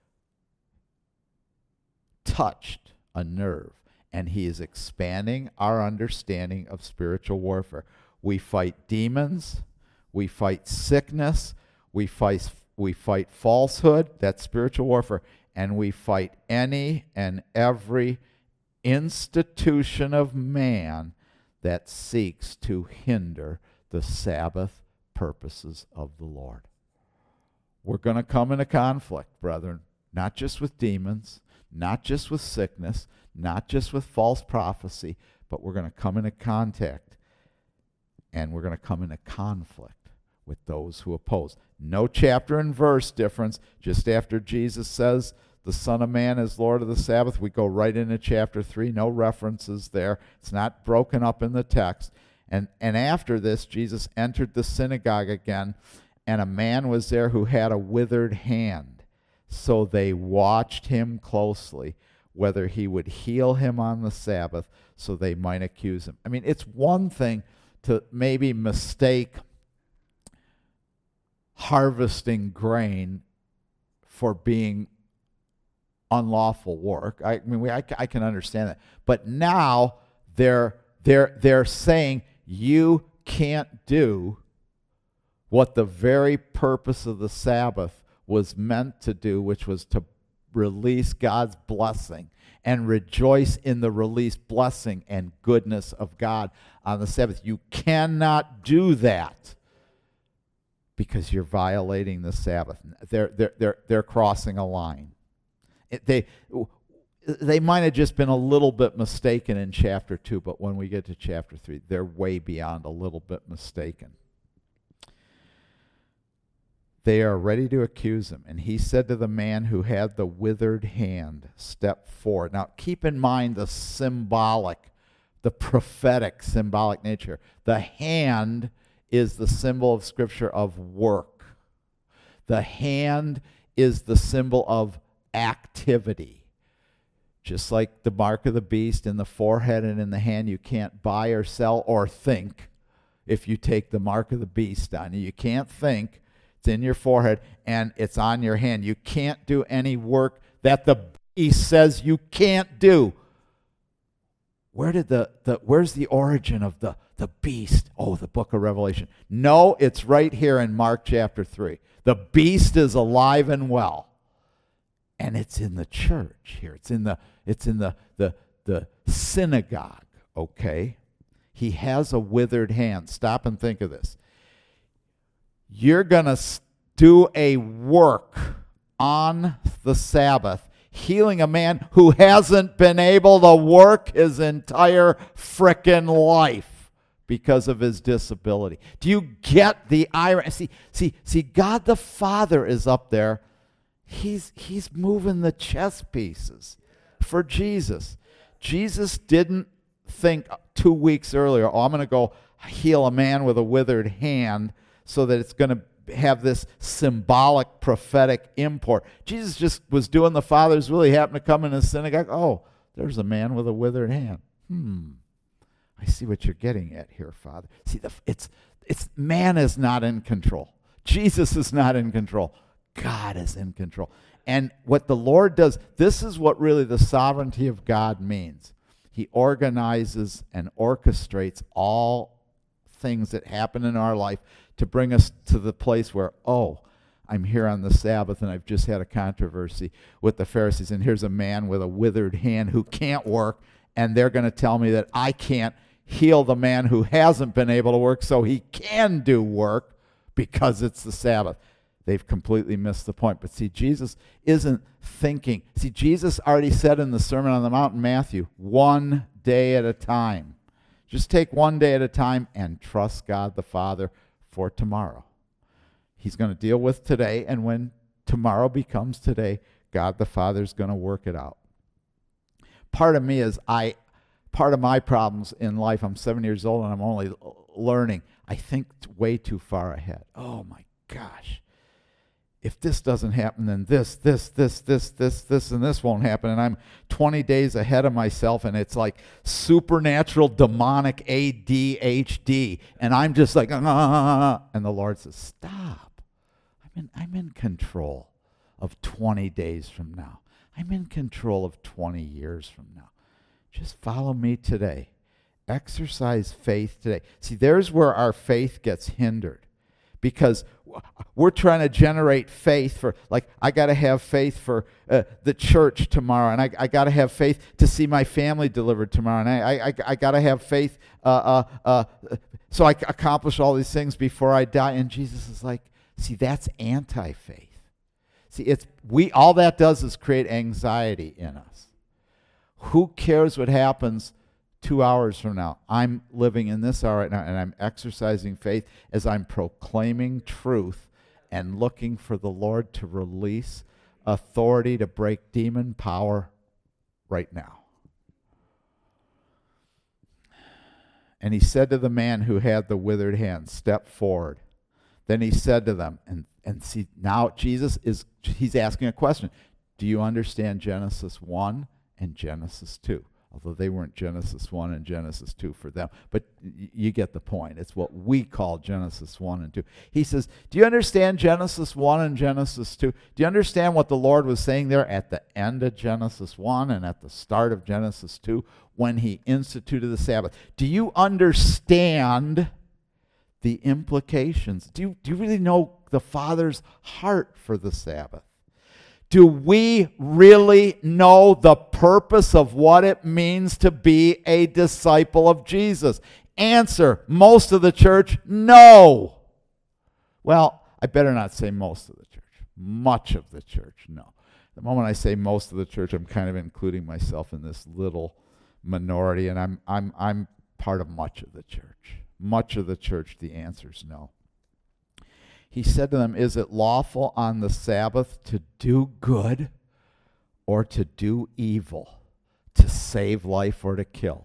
touched a nerve, and he is expanding our understanding of spiritual warfare. We fight demons, we fight sickness, we fight we fight falsehood, that's spiritual warfare, and we fight any and every institution of man that seeks to hinder the Sabbath purposes of the Lord. We're going to come into conflict, brethren, not just with demons, not just with sickness, not just with false prophecy, but we're going to come into contact and we're going to come into conflict with those who oppose. No chapter and verse difference. Just after Jesus says the Son of Man is Lord of the Sabbath, we go right into chapter three. No references there. It's not broken up in the text. And, and after this, Jesus entered the synagogue again, and a man was there who had a withered hand. So they watched him closely, whether he would heal him on the Sabbath, so they might accuse him. I mean, it's one thing to maybe mistake harvesting grain for being unlawful work. I, I mean, we, I, I can understand that. But now they're they're they're saying you can't do what the very purpose of the Sabbath was meant to do, which was to release God's blessing and rejoice in the released blessing and goodness of God on the Sabbath. You cannot do that because you're violating the Sabbath. They're they're they're they're crossing a line. It, they they might have just been a little bit mistaken in chapter two, but when we get to chapter three, they're way beyond a little bit mistaken. They are ready to accuse him. And he said to the man who had the withered hand, step forward. Now, keep in mind the symbolic, the prophetic symbolic nature. The hand is the symbol of Scripture of work. The hand is the symbol of activity. Just like the mark of the beast in the forehead and in the hand, you can't buy or sell or think if you take the mark of the beast on you. You can't think. It's in your forehead, and it's on your hand. You can't do any work that the beast says you can't do. Where did the, the where's the origin of the, the beast? Oh, the book of Revelation. No, it's right here in Mark chapter three. The beast is alive and well. And it's in the church here. It's in the it's in the the, the synagogue, okay? He has a withered hand. Stop and think of this. You're going to do a work on the Sabbath, healing a man who hasn't been able to work his entire frickin' life because of his disability. Do you get the irony? See, see, see, God the Father is up there. He's, he's moving the chess pieces for Jesus. Jesus didn't think two weeks earlier, oh, I'm going to go heal a man with a withered hand so that it's going to have this symbolic prophetic import. Jesus just was doing the Father's will. He happened to come in the synagogue. Oh, there's a man with a withered hand. Hmm. I see what you're getting at here, Father. See, the, it's it's man is not in control. Jesus is not in control. God is in control. And what the Lord does, this is what really the sovereignty of God means. He organizes and orchestrates all things that happen in our life to bring us to the place where, oh, I'm here on the Sabbath and I've just had a controversy with the Pharisees, and here's a man with a withered hand who can't work, and they're going to tell me that I can't heal the man who hasn't been able to work so he can do work because it's the Sabbath. They've completely missed the point. But see, Jesus isn't thinking. See, Jesus already said in the Sermon on the Mount in Matthew, one day at a time. Just take one day at a time and trust God the Father for tomorrow. He's going to deal with today, and when tomorrow becomes today, God the Father is going to work it out. Part of me is I, part of my problems in life, I'm seven years old and I'm only learning. I think way too far ahead. Oh my gosh. If this doesn't happen, then this, this, this, this, this, this, and this won't happen. And I'm twenty days ahead of myself, and it's like supernatural demonic A D H D. And I'm just like, ah, and the Lord says, stop. I'm in, I'm in control of twenty days from now. I'm in control of twenty years from now. Just follow me today. Exercise faith today. See, there's where our faith gets hindered. Because we're trying to generate faith for, like, I got to have faith for uh, the church tomorrow, and I, I got to have faith to see my family delivered tomorrow, and I, I, I got to have faith uh, uh, uh, so I accomplish all these things before I die. And Jesus is like, see, that's anti-faith. See, it's we all that does is create anxiety in us. Who cares what happens two hours from now? I'm living in this hour right now, and I'm exercising faith as I'm proclaiming truth and looking for the Lord to release authority to break demon power right now. And he said to the man who had the withered hand, step forward. Then he said to them, and, and see, now Jesus is, he's asking a question. Do you understand Genesis one and Genesis two? Although they weren't Genesis one and Genesis two for them. But y- you get the point. It's what we call Genesis one and two. He says, do you understand Genesis one and Genesis two? Do you understand what the Lord was saying there at the end of Genesis one and at the start of Genesis two when he instituted the Sabbath? Do you understand the implications? Do you, do you really know the Father's heart for the Sabbath? Do we really know the purpose of what it means to be a disciple of Jesus? Answer, most of the church, no. Well, I better not say most of the church. Much of the church, no. The moment I say most of the church, I'm kind of including myself in this little minority, and I'm I'm I'm part of much of the church. Much of the church, the answer is no. He said to them, is it lawful on the Sabbath to do good or to do evil, to save life or to kill?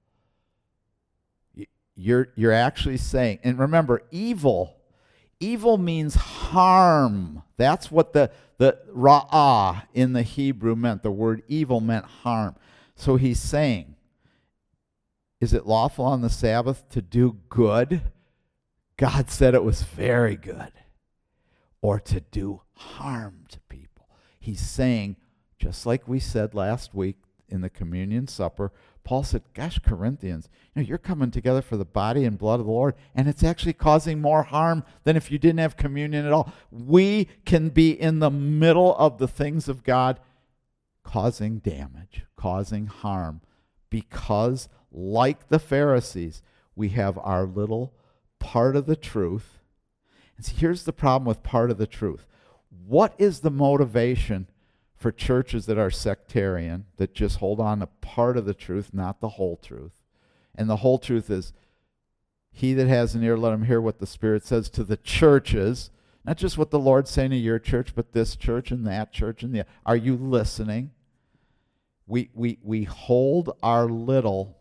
You're, you're actually saying, and remember, evil, evil means harm. That's what the, the ra'ah in the Hebrew meant. The word evil meant harm. So he's saying, is it lawful on the Sabbath to do good? God said it was very good. Or to do harm to people. He's saying, just like we said last week in the communion supper, Paul said, gosh, Corinthians, you know, you're coming together for the body and blood of the Lord, and it's actually causing more harm than if you didn't have communion at all. We can be in the middle of the things of God causing damage, causing harm, because like the Pharisees, we have our little part of the truth. And see, here's the problem with part of the truth. What is the motivation for churches that are sectarian, that just hold on to part of the truth, not the whole truth? And the whole truth is, he that has an ear, let him hear what the Spirit says to the churches. Not just what the Lord's saying to your church, but this church and that church and the. Are you listening? We we we hold our little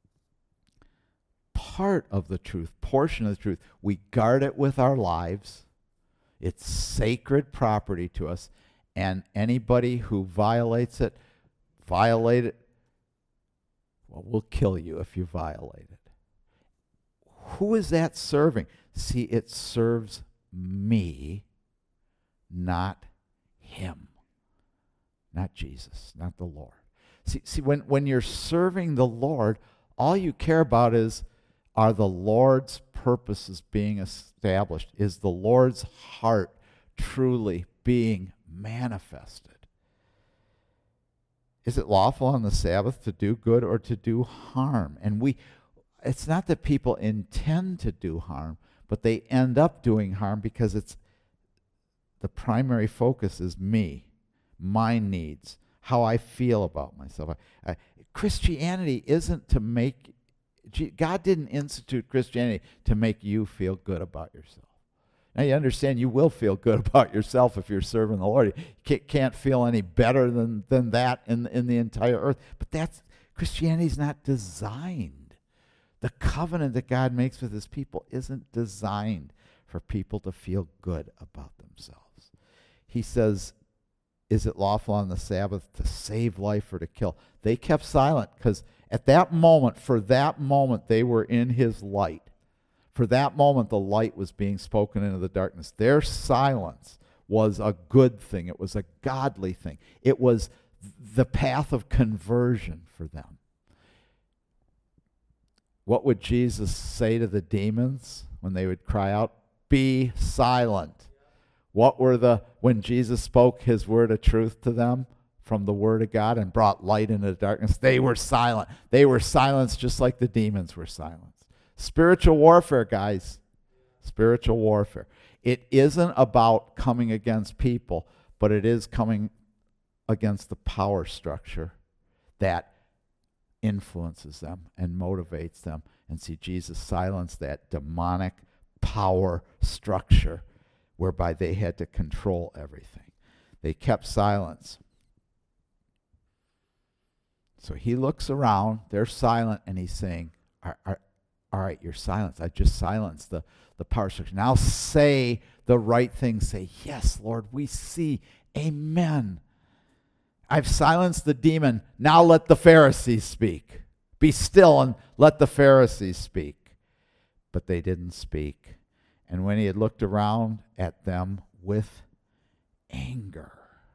part of the truth, portion of the truth. We guard it with our lives. It's sacred property to us, and anybody who violates it, violate it, well, we'll kill you if you violate it. Who is that serving? See, it serves me, not him. Not Jesus, not the Lord. See, see when, when you're serving the Lord, all you care about is, are the Lord's purposes being established? Is the Lord's heart truly being manifested? Is it lawful on the Sabbath to do good or to do harm? And we, it's not that people intend to do harm, but they end up doing harm because it's the primary focus is me, my needs, how I feel about myself. I, I, Christianity isn't to make, God didn't institute Christianity to make you feel good about yourself. Now you understand you will feel good about yourself if you're serving the Lord. You can't feel any better than, than that in, in the entire earth. But that's, Christianity's not designed. The covenant that God makes with his people isn't designed for people to feel good about themselves. He says, is it lawful on the Sabbath to save life or to kill? They kept silent because at that moment, for that moment, they were in his light. For that moment, the light was being spoken into the darkness. Their silence was a good thing. It was a godly thing. It was the path of conversion for them. What would Jesus say to the demons when they would cry out, "Be silent"? What were the, when Jesus spoke his word of truth to them from the word of God and brought light into the darkness, they were silent. They were silenced just like the demons were silenced. Spiritual warfare, guys. Spiritual warfare. It isn't about coming against people, but it is coming against the power structure that influences them and motivates them. And see, Jesus silenced that demonic power structure whereby they had to control everything. They kept silence. So he looks around, they're silent, and he's saying, are, are, all right, you're silenced. I just silenced the, the power structure. Now say the right thing. Say, yes, Lord, we see. Amen. I've silenced the demon. Now let the Pharisees speak. Be still and let the Pharisees speak. But they didn't speak. And when he had looked around at them with anger.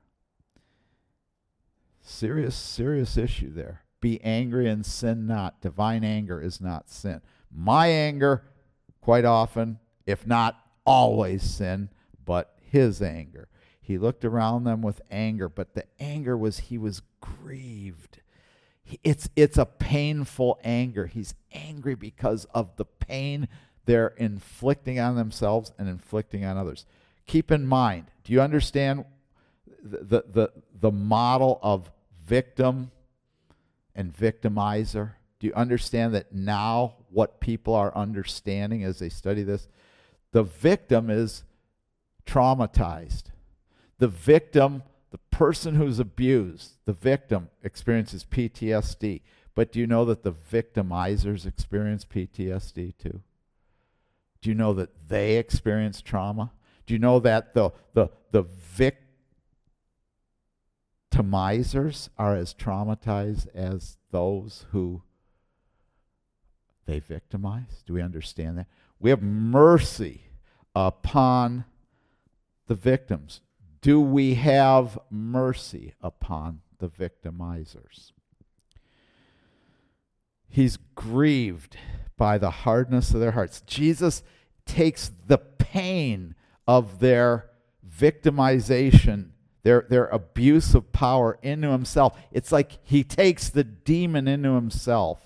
Serious, serious issue there. Be angry and sin not. Divine anger is not sin. My anger, quite often, if not always sin, but his anger. He looked around them with anger, but the anger was he was grieved. It's, it's a painful anger. He's angry because of the pain they're inflicting on themselves and inflicting on others. Keep in mind, do you understand the, the, the model of victim and victimizer? Do you understand that now what people are understanding as they study this? The victim is traumatized. The victim, the person who's abused, the victim experiences P T S D. But do you know that the victimizers experience P T S D too? Do you know that they experience trauma? Do you know that the the the victimizers are as traumatized as those who they victimize? Do we understand that? We have mercy upon the victims. Do we have mercy upon the victimizers? He's grieved by the hardness of their hearts. Jesus takes the pain of their victimization, their, their abuse of power into himself. It's like he takes the demon into himself.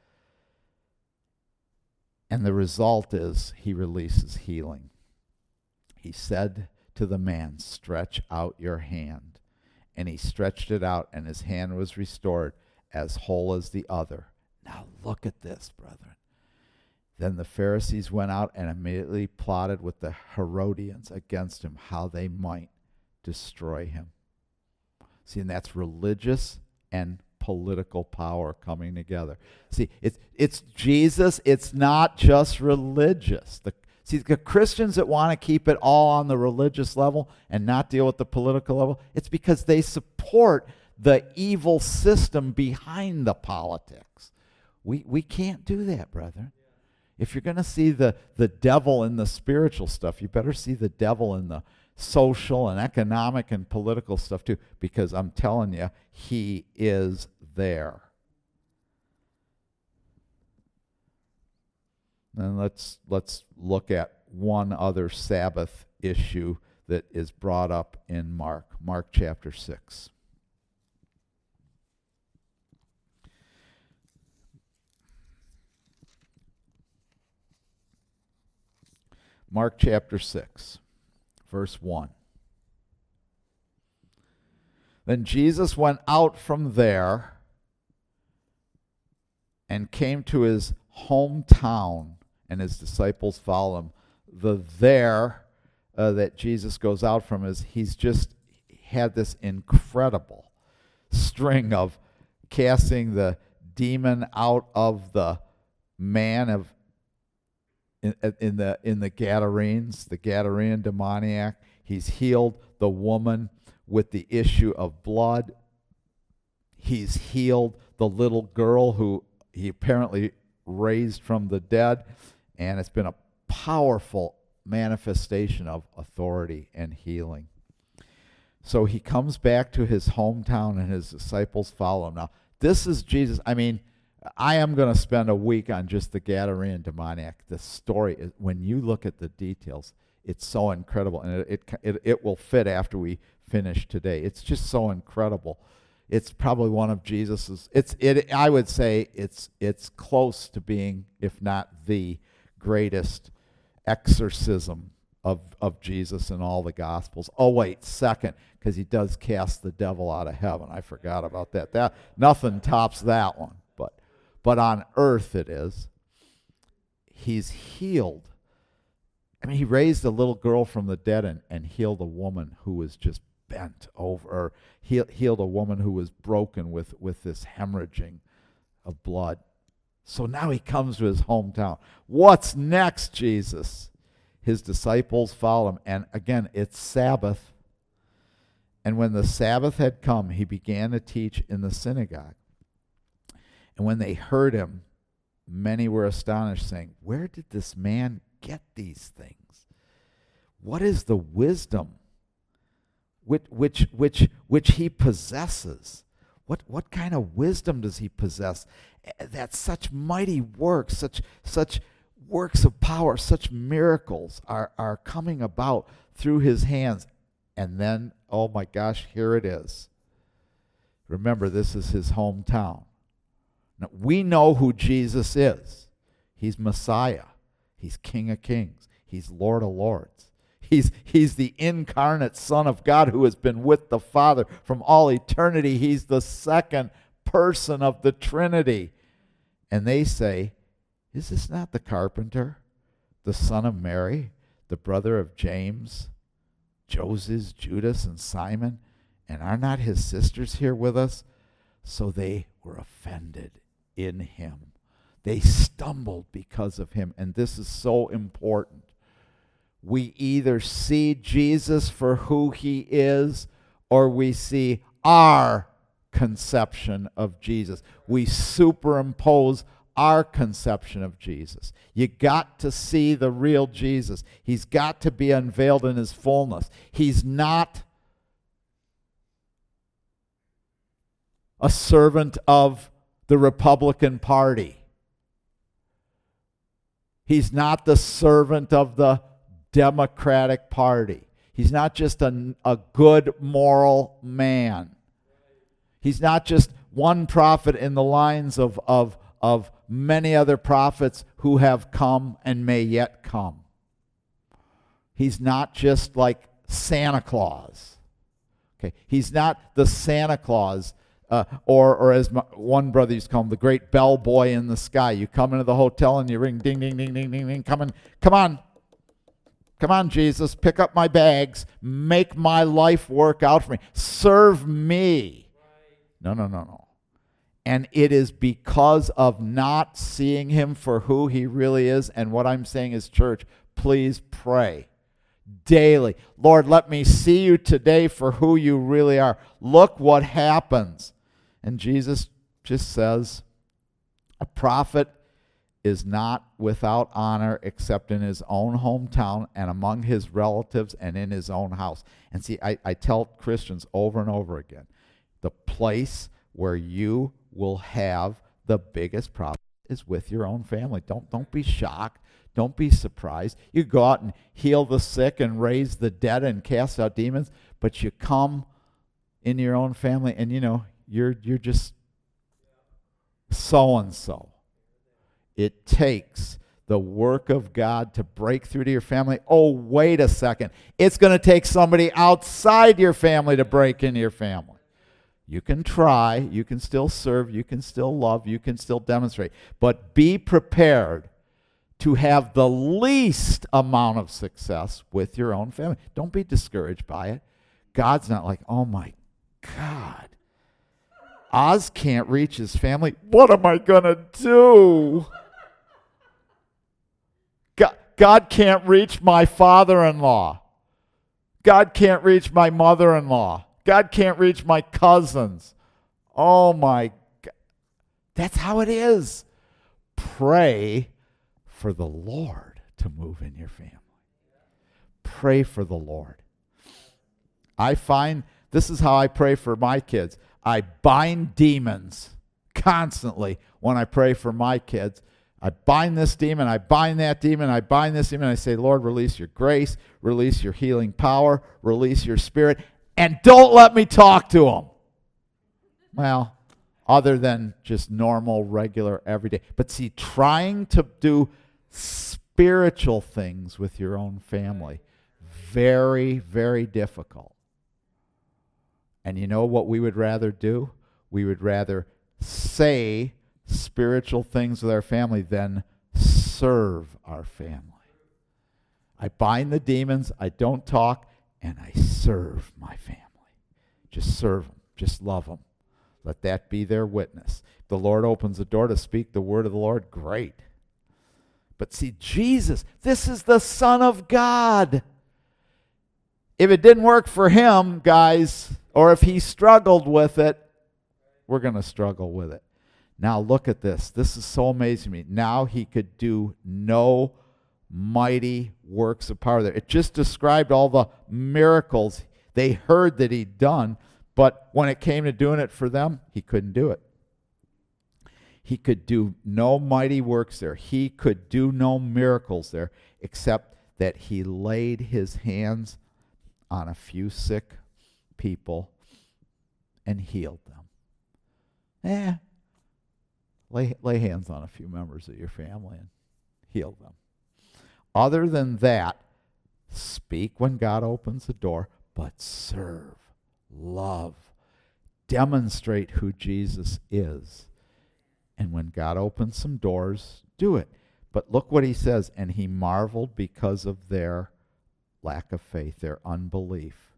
And the result is he releases healing. He said to the man, "Stretch out your hand." And he stretched it out, and his hand was restored as whole as the other. Now look at this, brethren. Then the Pharisees went out and immediately plotted with the Herodians against him, how they might destroy him. See, and that's religious and political power coming together. See, it's, it's Jesus, it's not just religious. The, see, the Christians that want to keep it all on the religious level and not deal with the political level, it's because they support the evil system behind the politics. We, we can't do that, brethren. If you're going to see the, the devil in the spiritual stuff, you better see the devil in the social and economic and political stuff too, because I'm telling you, he is there. And let's let's look at one other Sabbath issue that is brought up in Mark, Mark chapter six. Mark chapter six, verse one. Then Jesus went out from there and came to his hometown, and his disciples follow him. The there uh, that Jesus goes out from is he's just had this incredible string of casting the demon out of the man of in, in the in the Gadarenes, the Gadarene demoniac. He's healed the woman with the issue of blood. He's healed the little girl who he apparently raised from the dead, and it's been a powerful manifestation of authority and healing. So he comes back to his hometown, and his disciples follow him. Now, this is Jesus. I mean, I am going to spend a week on just the Gadarene demoniac. The story, is, when you look at the details, it's so incredible, and it, it it it will fit after we finish today. It's just so incredible. It's probably one of Jesus's. It's it. I would say it's it's close to being, if not the greatest exorcism of of Jesus in all the Gospels. Oh wait, second, because he does cast the devil out of heaven. I forgot about that. That nothing tops that one. But but on earth it is. He's healed. I mean, he raised a little girl from the dead and, and healed a woman who was just bent over, or heal, healed a woman who was broken with, with this hemorrhaging of blood. So now he comes to his hometown. What's next, Jesus? His disciples follow him. And again, it's Sabbath. And when the Sabbath had come, he began to teach in the synagogue. And when they heard him, many were astonished, saying, "Where did this man get these things? What is the wisdom which which which which he possesses? What what kind of wisdom does he possess? That such mighty works, such such works of power, such miracles are are coming about through his hands." And then, oh my gosh, here it is. Remember, this is his hometown. Now, we know who Jesus is. He's Messiah. He's King of Kings. He's Lord of Lords. He's, he's the incarnate Son of God who has been with the Father from all eternity. He's the second person of the Trinity. And they say, "Is this not the carpenter, the son of Mary, the brother of James, Joseph, Judas, and Simon? And are not his sisters here with us?" So they were offended in him. They stumbled because of him. And this is so important. We either see Jesus for who he is, or we see our conception of Jesus. We superimpose our conception of Jesus. You got to see the real Jesus. He's got to be unveiled in his fullness. He's not a servant of the Republican Party. He's not the servant of the Democratic Party. He's not just a, a good moral man. He's not just one prophet in the lines of, of, of many other prophets who have come and may yet come. He's not just like Santa Claus. Okay, he's not the Santa Claus, uh, or or as my, one brother used to call him, the great bellboy in the sky. You come into the hotel and you ring, ding, ding, ding, ding, ding, ding. Come on, come on, come on, Jesus, pick up my bags, make my life work out for me, serve me. No, no, no, no. And it is because of not seeing him for who he really is. And what I'm saying is, church, please pray daily. Lord, let me see you today for who you really are. Look what happens. And Jesus just says, a prophet is not without honor except in his own hometown and among his relatives and in his own house. And see, I, I tell Christians over and over again, the place where you will have the biggest problem is with your own family. Don't, don't be shocked. Don't be surprised. You go out and heal the sick and raise the dead and cast out demons, but you come in your own family and, you know, you're you're just so-and-so. It takes the work of God to break through to your family, oh, wait a second. It's going to take somebody outside your family to break into your family. You can try, you can still serve, you can still love, you can still demonstrate, but be prepared to have the least amount of success with your own family. Don't be discouraged by it. God's not like, oh my God, Oz can't reach his family. What am I going to do? God, God can't reach my father-in-law. God can't reach my mother-in-law. God can't reach my cousins. Oh my God. That's how it is. Pray for the Lord to move in your family. Pray for the Lord. I find this is how I pray for my kids. I bind demons constantly when I pray for my kids. I bind this demon, I bind that demon, I bind this demon. I say, Lord, release your grace, release your healing power, release your spirit, and don't let me talk to them. Well, other than just normal, regular, everyday. But see, trying to do spiritual things with your own family, very, very difficult. And you know what we would rather do? We would rather say spiritual things with our family than serve our family. I bind the demons, I don't talk, and I serve my family. Just serve them. Just love them. Let that be their witness. If the Lord opens the door to speak the word of the Lord, great. But see, Jesus, this is the Son of God. If it didn't work for him, guys, or if he struggled with it, we're going to struggle with it. Now look at this. This is so amazing to me. Now he could do no mighty works of power there. It just described all the miracles they heard that he'd done, but when it came to doing it for them, he couldn't do it. He could do no mighty works there. He could do no miracles there, except that he laid his hands on a few sick people and healed them. Eh, lay, lay hands on a few members of your family and heal them. Other than that, speak when God opens the door, but serve, love, demonstrate who Jesus is. And when God opens some doors, do it. But look what he says, and he marveled because of their lack of faith, their unbelief.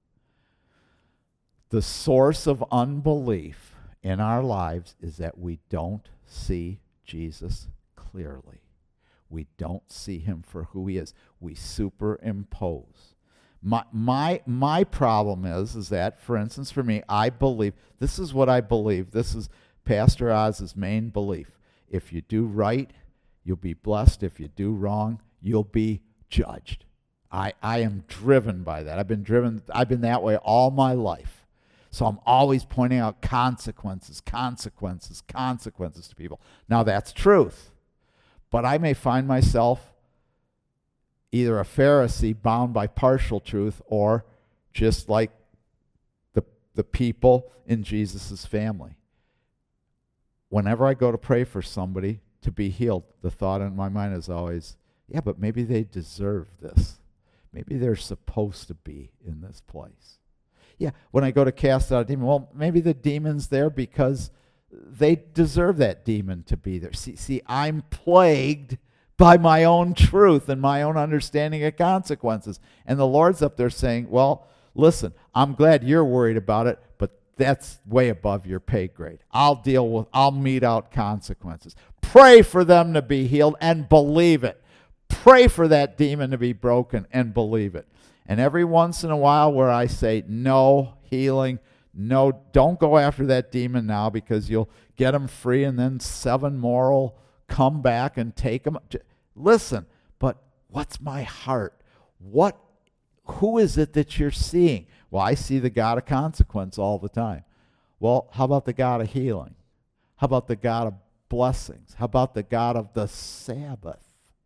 The source of unbelief in our lives is that we don't see Jesus clearly. We don't see him for who he is. We superimpose. My, my, my problem is, is that, for instance, for me, I believe, this is what I believe. This is Pastor Oz's main belief. If you do right, you'll be blessed. If you do wrong, you'll be judged. I, I am driven by that. I've been driven, I've been that way all my life. So I'm always pointing out consequences, consequences, consequences to people. Now that's truth. But I may find myself either a Pharisee bound by partial truth or just like the, the people in Jesus' family. Whenever I go to pray for somebody to be healed, the thought in my mind is always, yeah, but maybe they deserve this. Maybe they're supposed to be in this place. Yeah, when I go to cast out a demon, well, maybe the demon's there because they deserve that demon to be there. See, see, I'm plagued by my own truth and my own understanding of consequences. And the Lord's up there saying, well, listen, I'm glad you're worried about it, but that's way above your pay grade. I'll deal with, I'll mete out consequences. Pray for them to be healed and believe it. Pray for that demon to be broken and believe it. And every once in a while where I say, no healing, no, don't go after that demon now because you'll get them free and then seven more will come back and take them. Listen, but what's my heart? What, who is it that you're seeing? Well, I see the God of consequence all the time. Well, how about the God of healing? How about the God of blessings? How about the God of the Sabbath?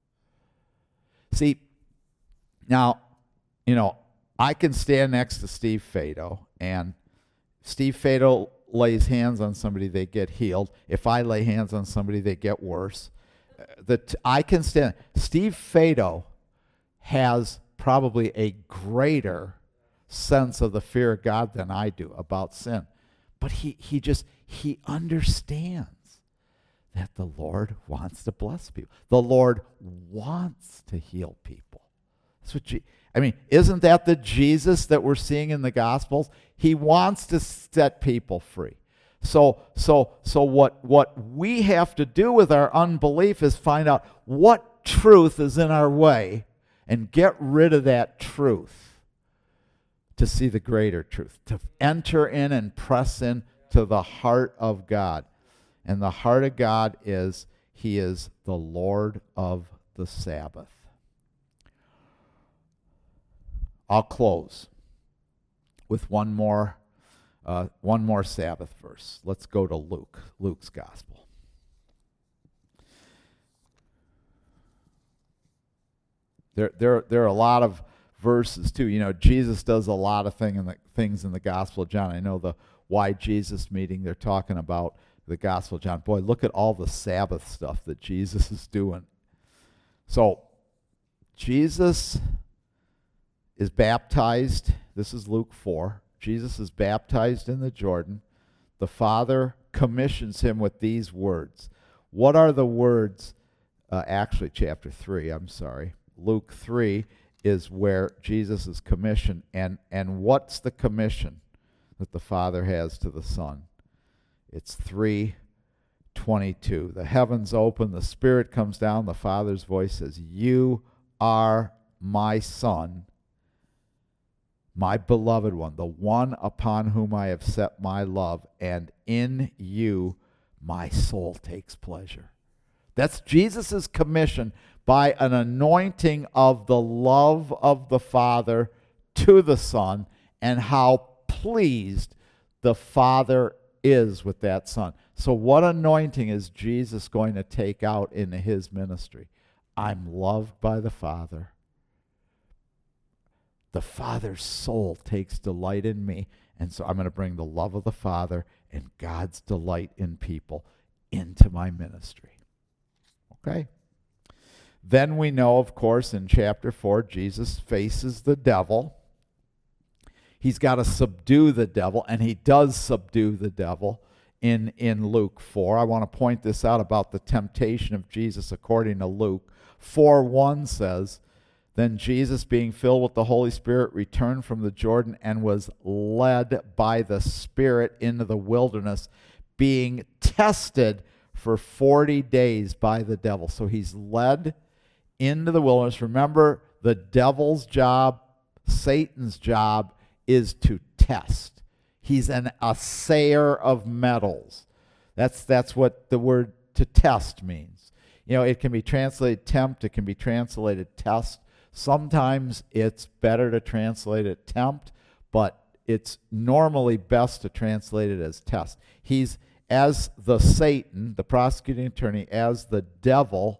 See, now, you know, I can stand next to Steve Fado, and Steve Fado lays hands on somebody, they get healed. If I lay hands on somebody, they get worse. the t- I can stand. Steve Fado has probably a greater sense of the fear of God than I do about sin. But he, he just, he understands that the Lord wants to bless people. The Lord wants to heal people. That's what Je- I mean, isn't that the Jesus that we're seeing in the Gospels? He wants to set people free. So, so, so what, what we have to do with our unbelief is find out what truth is in our way and get rid of that truth to see the greater truth, to enter in and press in to the heart of God. And the heart of God is He is the Lord of the Sabbath. I'll close with one more uh, one more Sabbath verse. Let's go to Luke, Luke's Gospel. There, there, there are a lot of verses too. You know, Jesus does a lot of thing in the, things in the Gospel of John. I know the Why Jesus meeting, they're talking about the Gospel of John. Boy, look at all the Sabbath stuff that Jesus is doing. So, Jesus is baptized. This is Luke four. Jesus is baptized in the Jordan. The Father commissions him with these words. What are the words? Uh, actually, chapter three, I'm sorry. Luke three is where Jesus is commissioned. And, and what's the commission that the Father has to the Son? It's three twenty-two. The heavens open, the Spirit comes down, the Father's voice says, "You are my Son, my beloved one, the one upon whom I have set my love, and in you my soul takes pleasure." That's Jesus' commission by an anointing of the love of the Father to the Son, and how pleased the Father is with that Son. So what anointing is Jesus going to take out in his ministry? I'm loved by the Father. The Father's soul takes delight in me, and so I'm going to bring the love of the Father and God's delight in people into my ministry. Okay? Then we know, of course, in chapter four, Jesus faces the devil. He's got to subdue the devil, and he does subdue the devil in, in Luke four. I want to point this out about the temptation of Jesus according to Luke. four one says, "Then Jesus, being filled with the Holy Spirit, returned from the Jordan and was led by the Spirit into the wilderness, being tested for forty days by the devil." So he's led into the wilderness. Remember, the devil's job, Satan's job, is to test. He's an assayer of metals. That's, that's what the word to test means. You know, it can be translated tempt, it can be translated test. Sometimes it's better to translate it tempt, but it's normally best to translate it as test. He's, as the Satan, the prosecuting attorney, as the devil,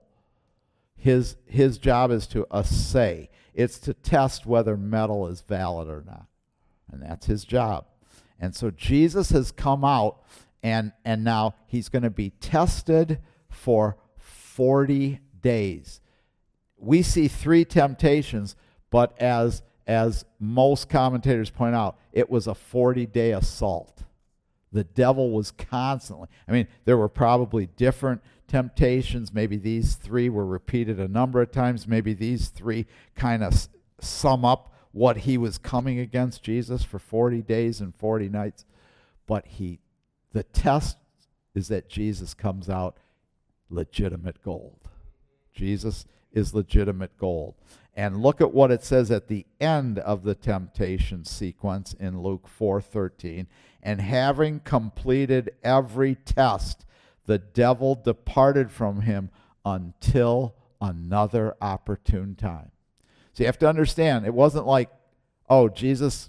his, his job is to assay. It's to test whether metal is valid or not. And that's his job. And so Jesus has come out, and, and now he's going to be tested for forty days. We see three temptations, but as, as most commentators point out, it was a forty-day assault. The devil was constantly, I mean, there were probably different temptations. Maybe these three were repeated a number of times. Maybe these three kind of sum up what he was coming against Jesus for forty days and forty nights. But he, the test is that Jesus comes out legitimate gold. Jesus is legitimate gold. And look at what it says at the end of the temptation sequence in Luke four thirteen. "And having completed every test, the devil departed from him until another opportune time." So you have to understand, it wasn't like, oh, Jesus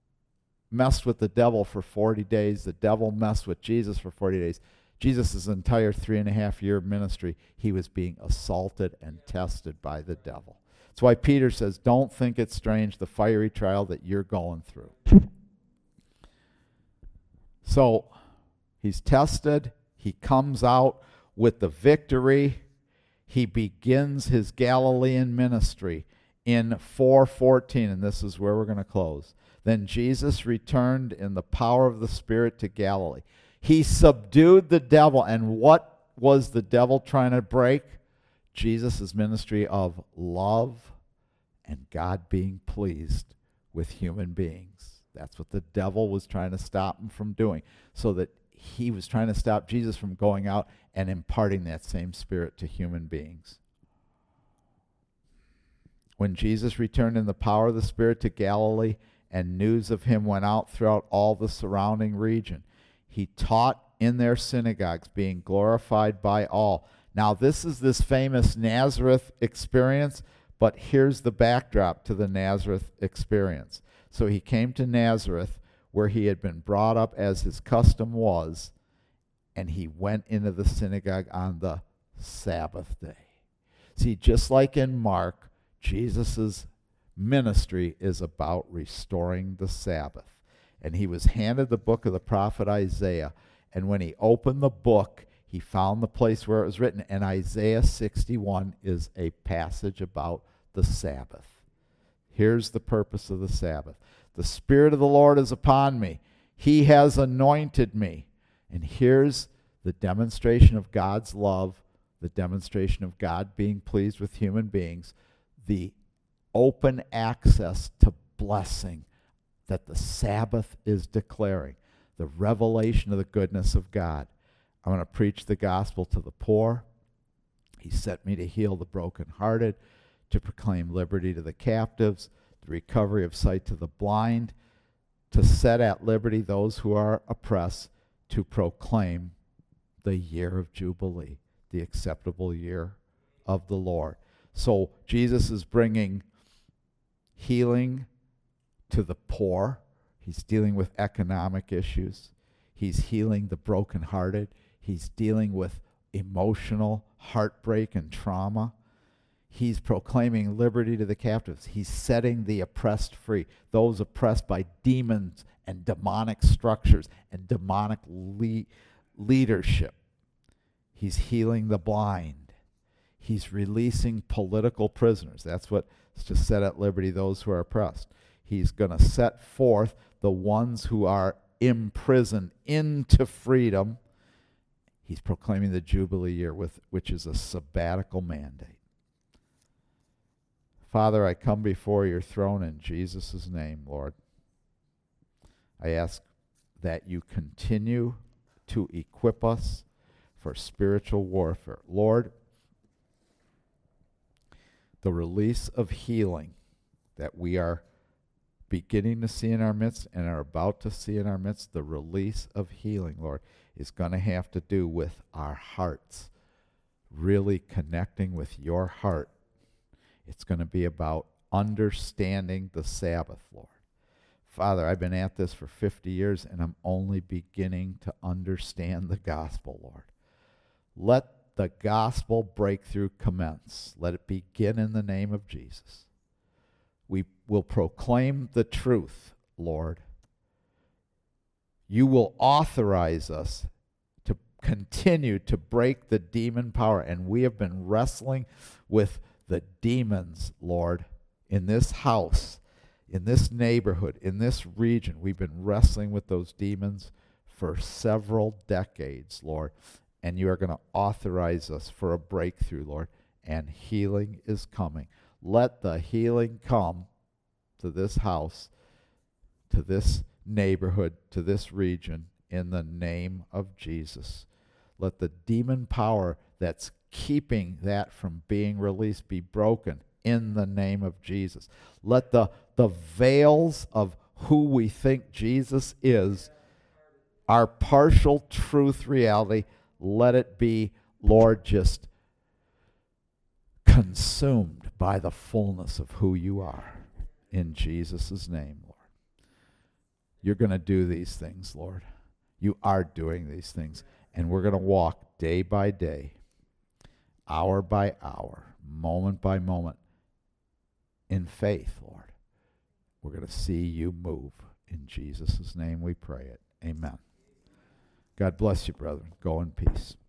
messed with the devil for forty days. The devil messed with Jesus for forty days. Jesus' entire three and a half year ministry, he was being assaulted and tested by the devil. That's why Peter says, don't think it's strange, the fiery trial that you're going through. So he's tested. He comes out with the victory. he begins his Galilean ministry in four fourteen, and this is where we're going to close. Then Jesus returned in the power of the Spirit to Galilee. He subdued the devil, and what was the devil trying to break? Jesus' ministry of love and God being pleased with human beings. That's what the devil was trying to stop him from doing, so that he was trying to stop Jesus from going out and imparting that same spirit to human beings. When Jesus returned in the power of the Spirit to Galilee, and news of him went out throughout all the surrounding region, he taught in their synagogues, being glorified by all. Now, this is this famous Nazareth experience, but here's the backdrop to the Nazareth experience. So he came to Nazareth, where he had been brought up as his custom was, and he went into the synagogue on the Sabbath day. See, just like in Mark, Jesus' ministry is about restoring the Sabbath. And he was handed the book of the prophet Isaiah, and when he opened the book, he found the place where it was written, and Isaiah sixty-one is a passage about the Sabbath. Here's the purpose of the Sabbath. The Spirit of the Lord is upon me. He has anointed me. And here's the demonstration of God's love, the demonstration of God being pleased with human beings, the open access to blessing that the Sabbath is declaring, the revelation of the goodness of God. I'm going to preach the gospel to the poor. He sent me to heal the brokenhearted, to proclaim liberty to the captives, the recovery of sight to the blind, to set at liberty those who are oppressed, to proclaim the year of Jubilee, the acceptable year of the Lord. So Jesus is bringing healing to the poor. He's dealing with economic issues. He's healing the brokenhearted. He's dealing with emotional heartbreak and trauma. He's proclaiming liberty to the captives. He's setting the oppressed free, those oppressed by demons and demonic structures and demonic le- leadership. He's healing the blind. He's releasing political prisoners. That's what's to set at liberty those who are oppressed. He's going to set forth the ones who are imprisoned into freedom. He's proclaiming the Jubilee year, with, which is a sabbatical mandate. Father, I come before your throne in Jesus' name, Lord. I ask that you continue to equip us for spiritual warfare. Lord, the release of healing that we are beginning to see in our midst and are about to see in our midst, the release of healing, Lord, is going to have to do with our hearts really connecting with your heart. It's going to be about understanding the Sabbath, Lord. Father, I've been at this for fifty years, and I'm only beginning to understand the gospel, Lord. Let the gospel breakthrough commence. Let it begin in the name of Jesus. We will proclaim the truth, Lord. You will authorize us to continue to break the demon power, and we have been wrestling with the demons, Lord, in this house, in this neighborhood, in this region. We've been wrestling with those demons for several decades, Lord, and you are going to authorize us for a breakthrough, Lord, and healing is coming. Let the healing come to this house, to this neighborhood, to this region, in the name of Jesus. Let the demon power that's keeping that from being released be broken in the name of Jesus. Let the, the veils of who we think Jesus is, our partial truth reality, let it be, Lord, just consumed by the fullness of who you are. In Jesus' name, Lord. You're going to do these things, Lord. You are doing these things. And we're going to walk day by day, hour by hour, moment by moment, in faith, Lord. We're going to see you move. In Jesus' name we pray it. Amen. God bless you, brethren. Go in peace.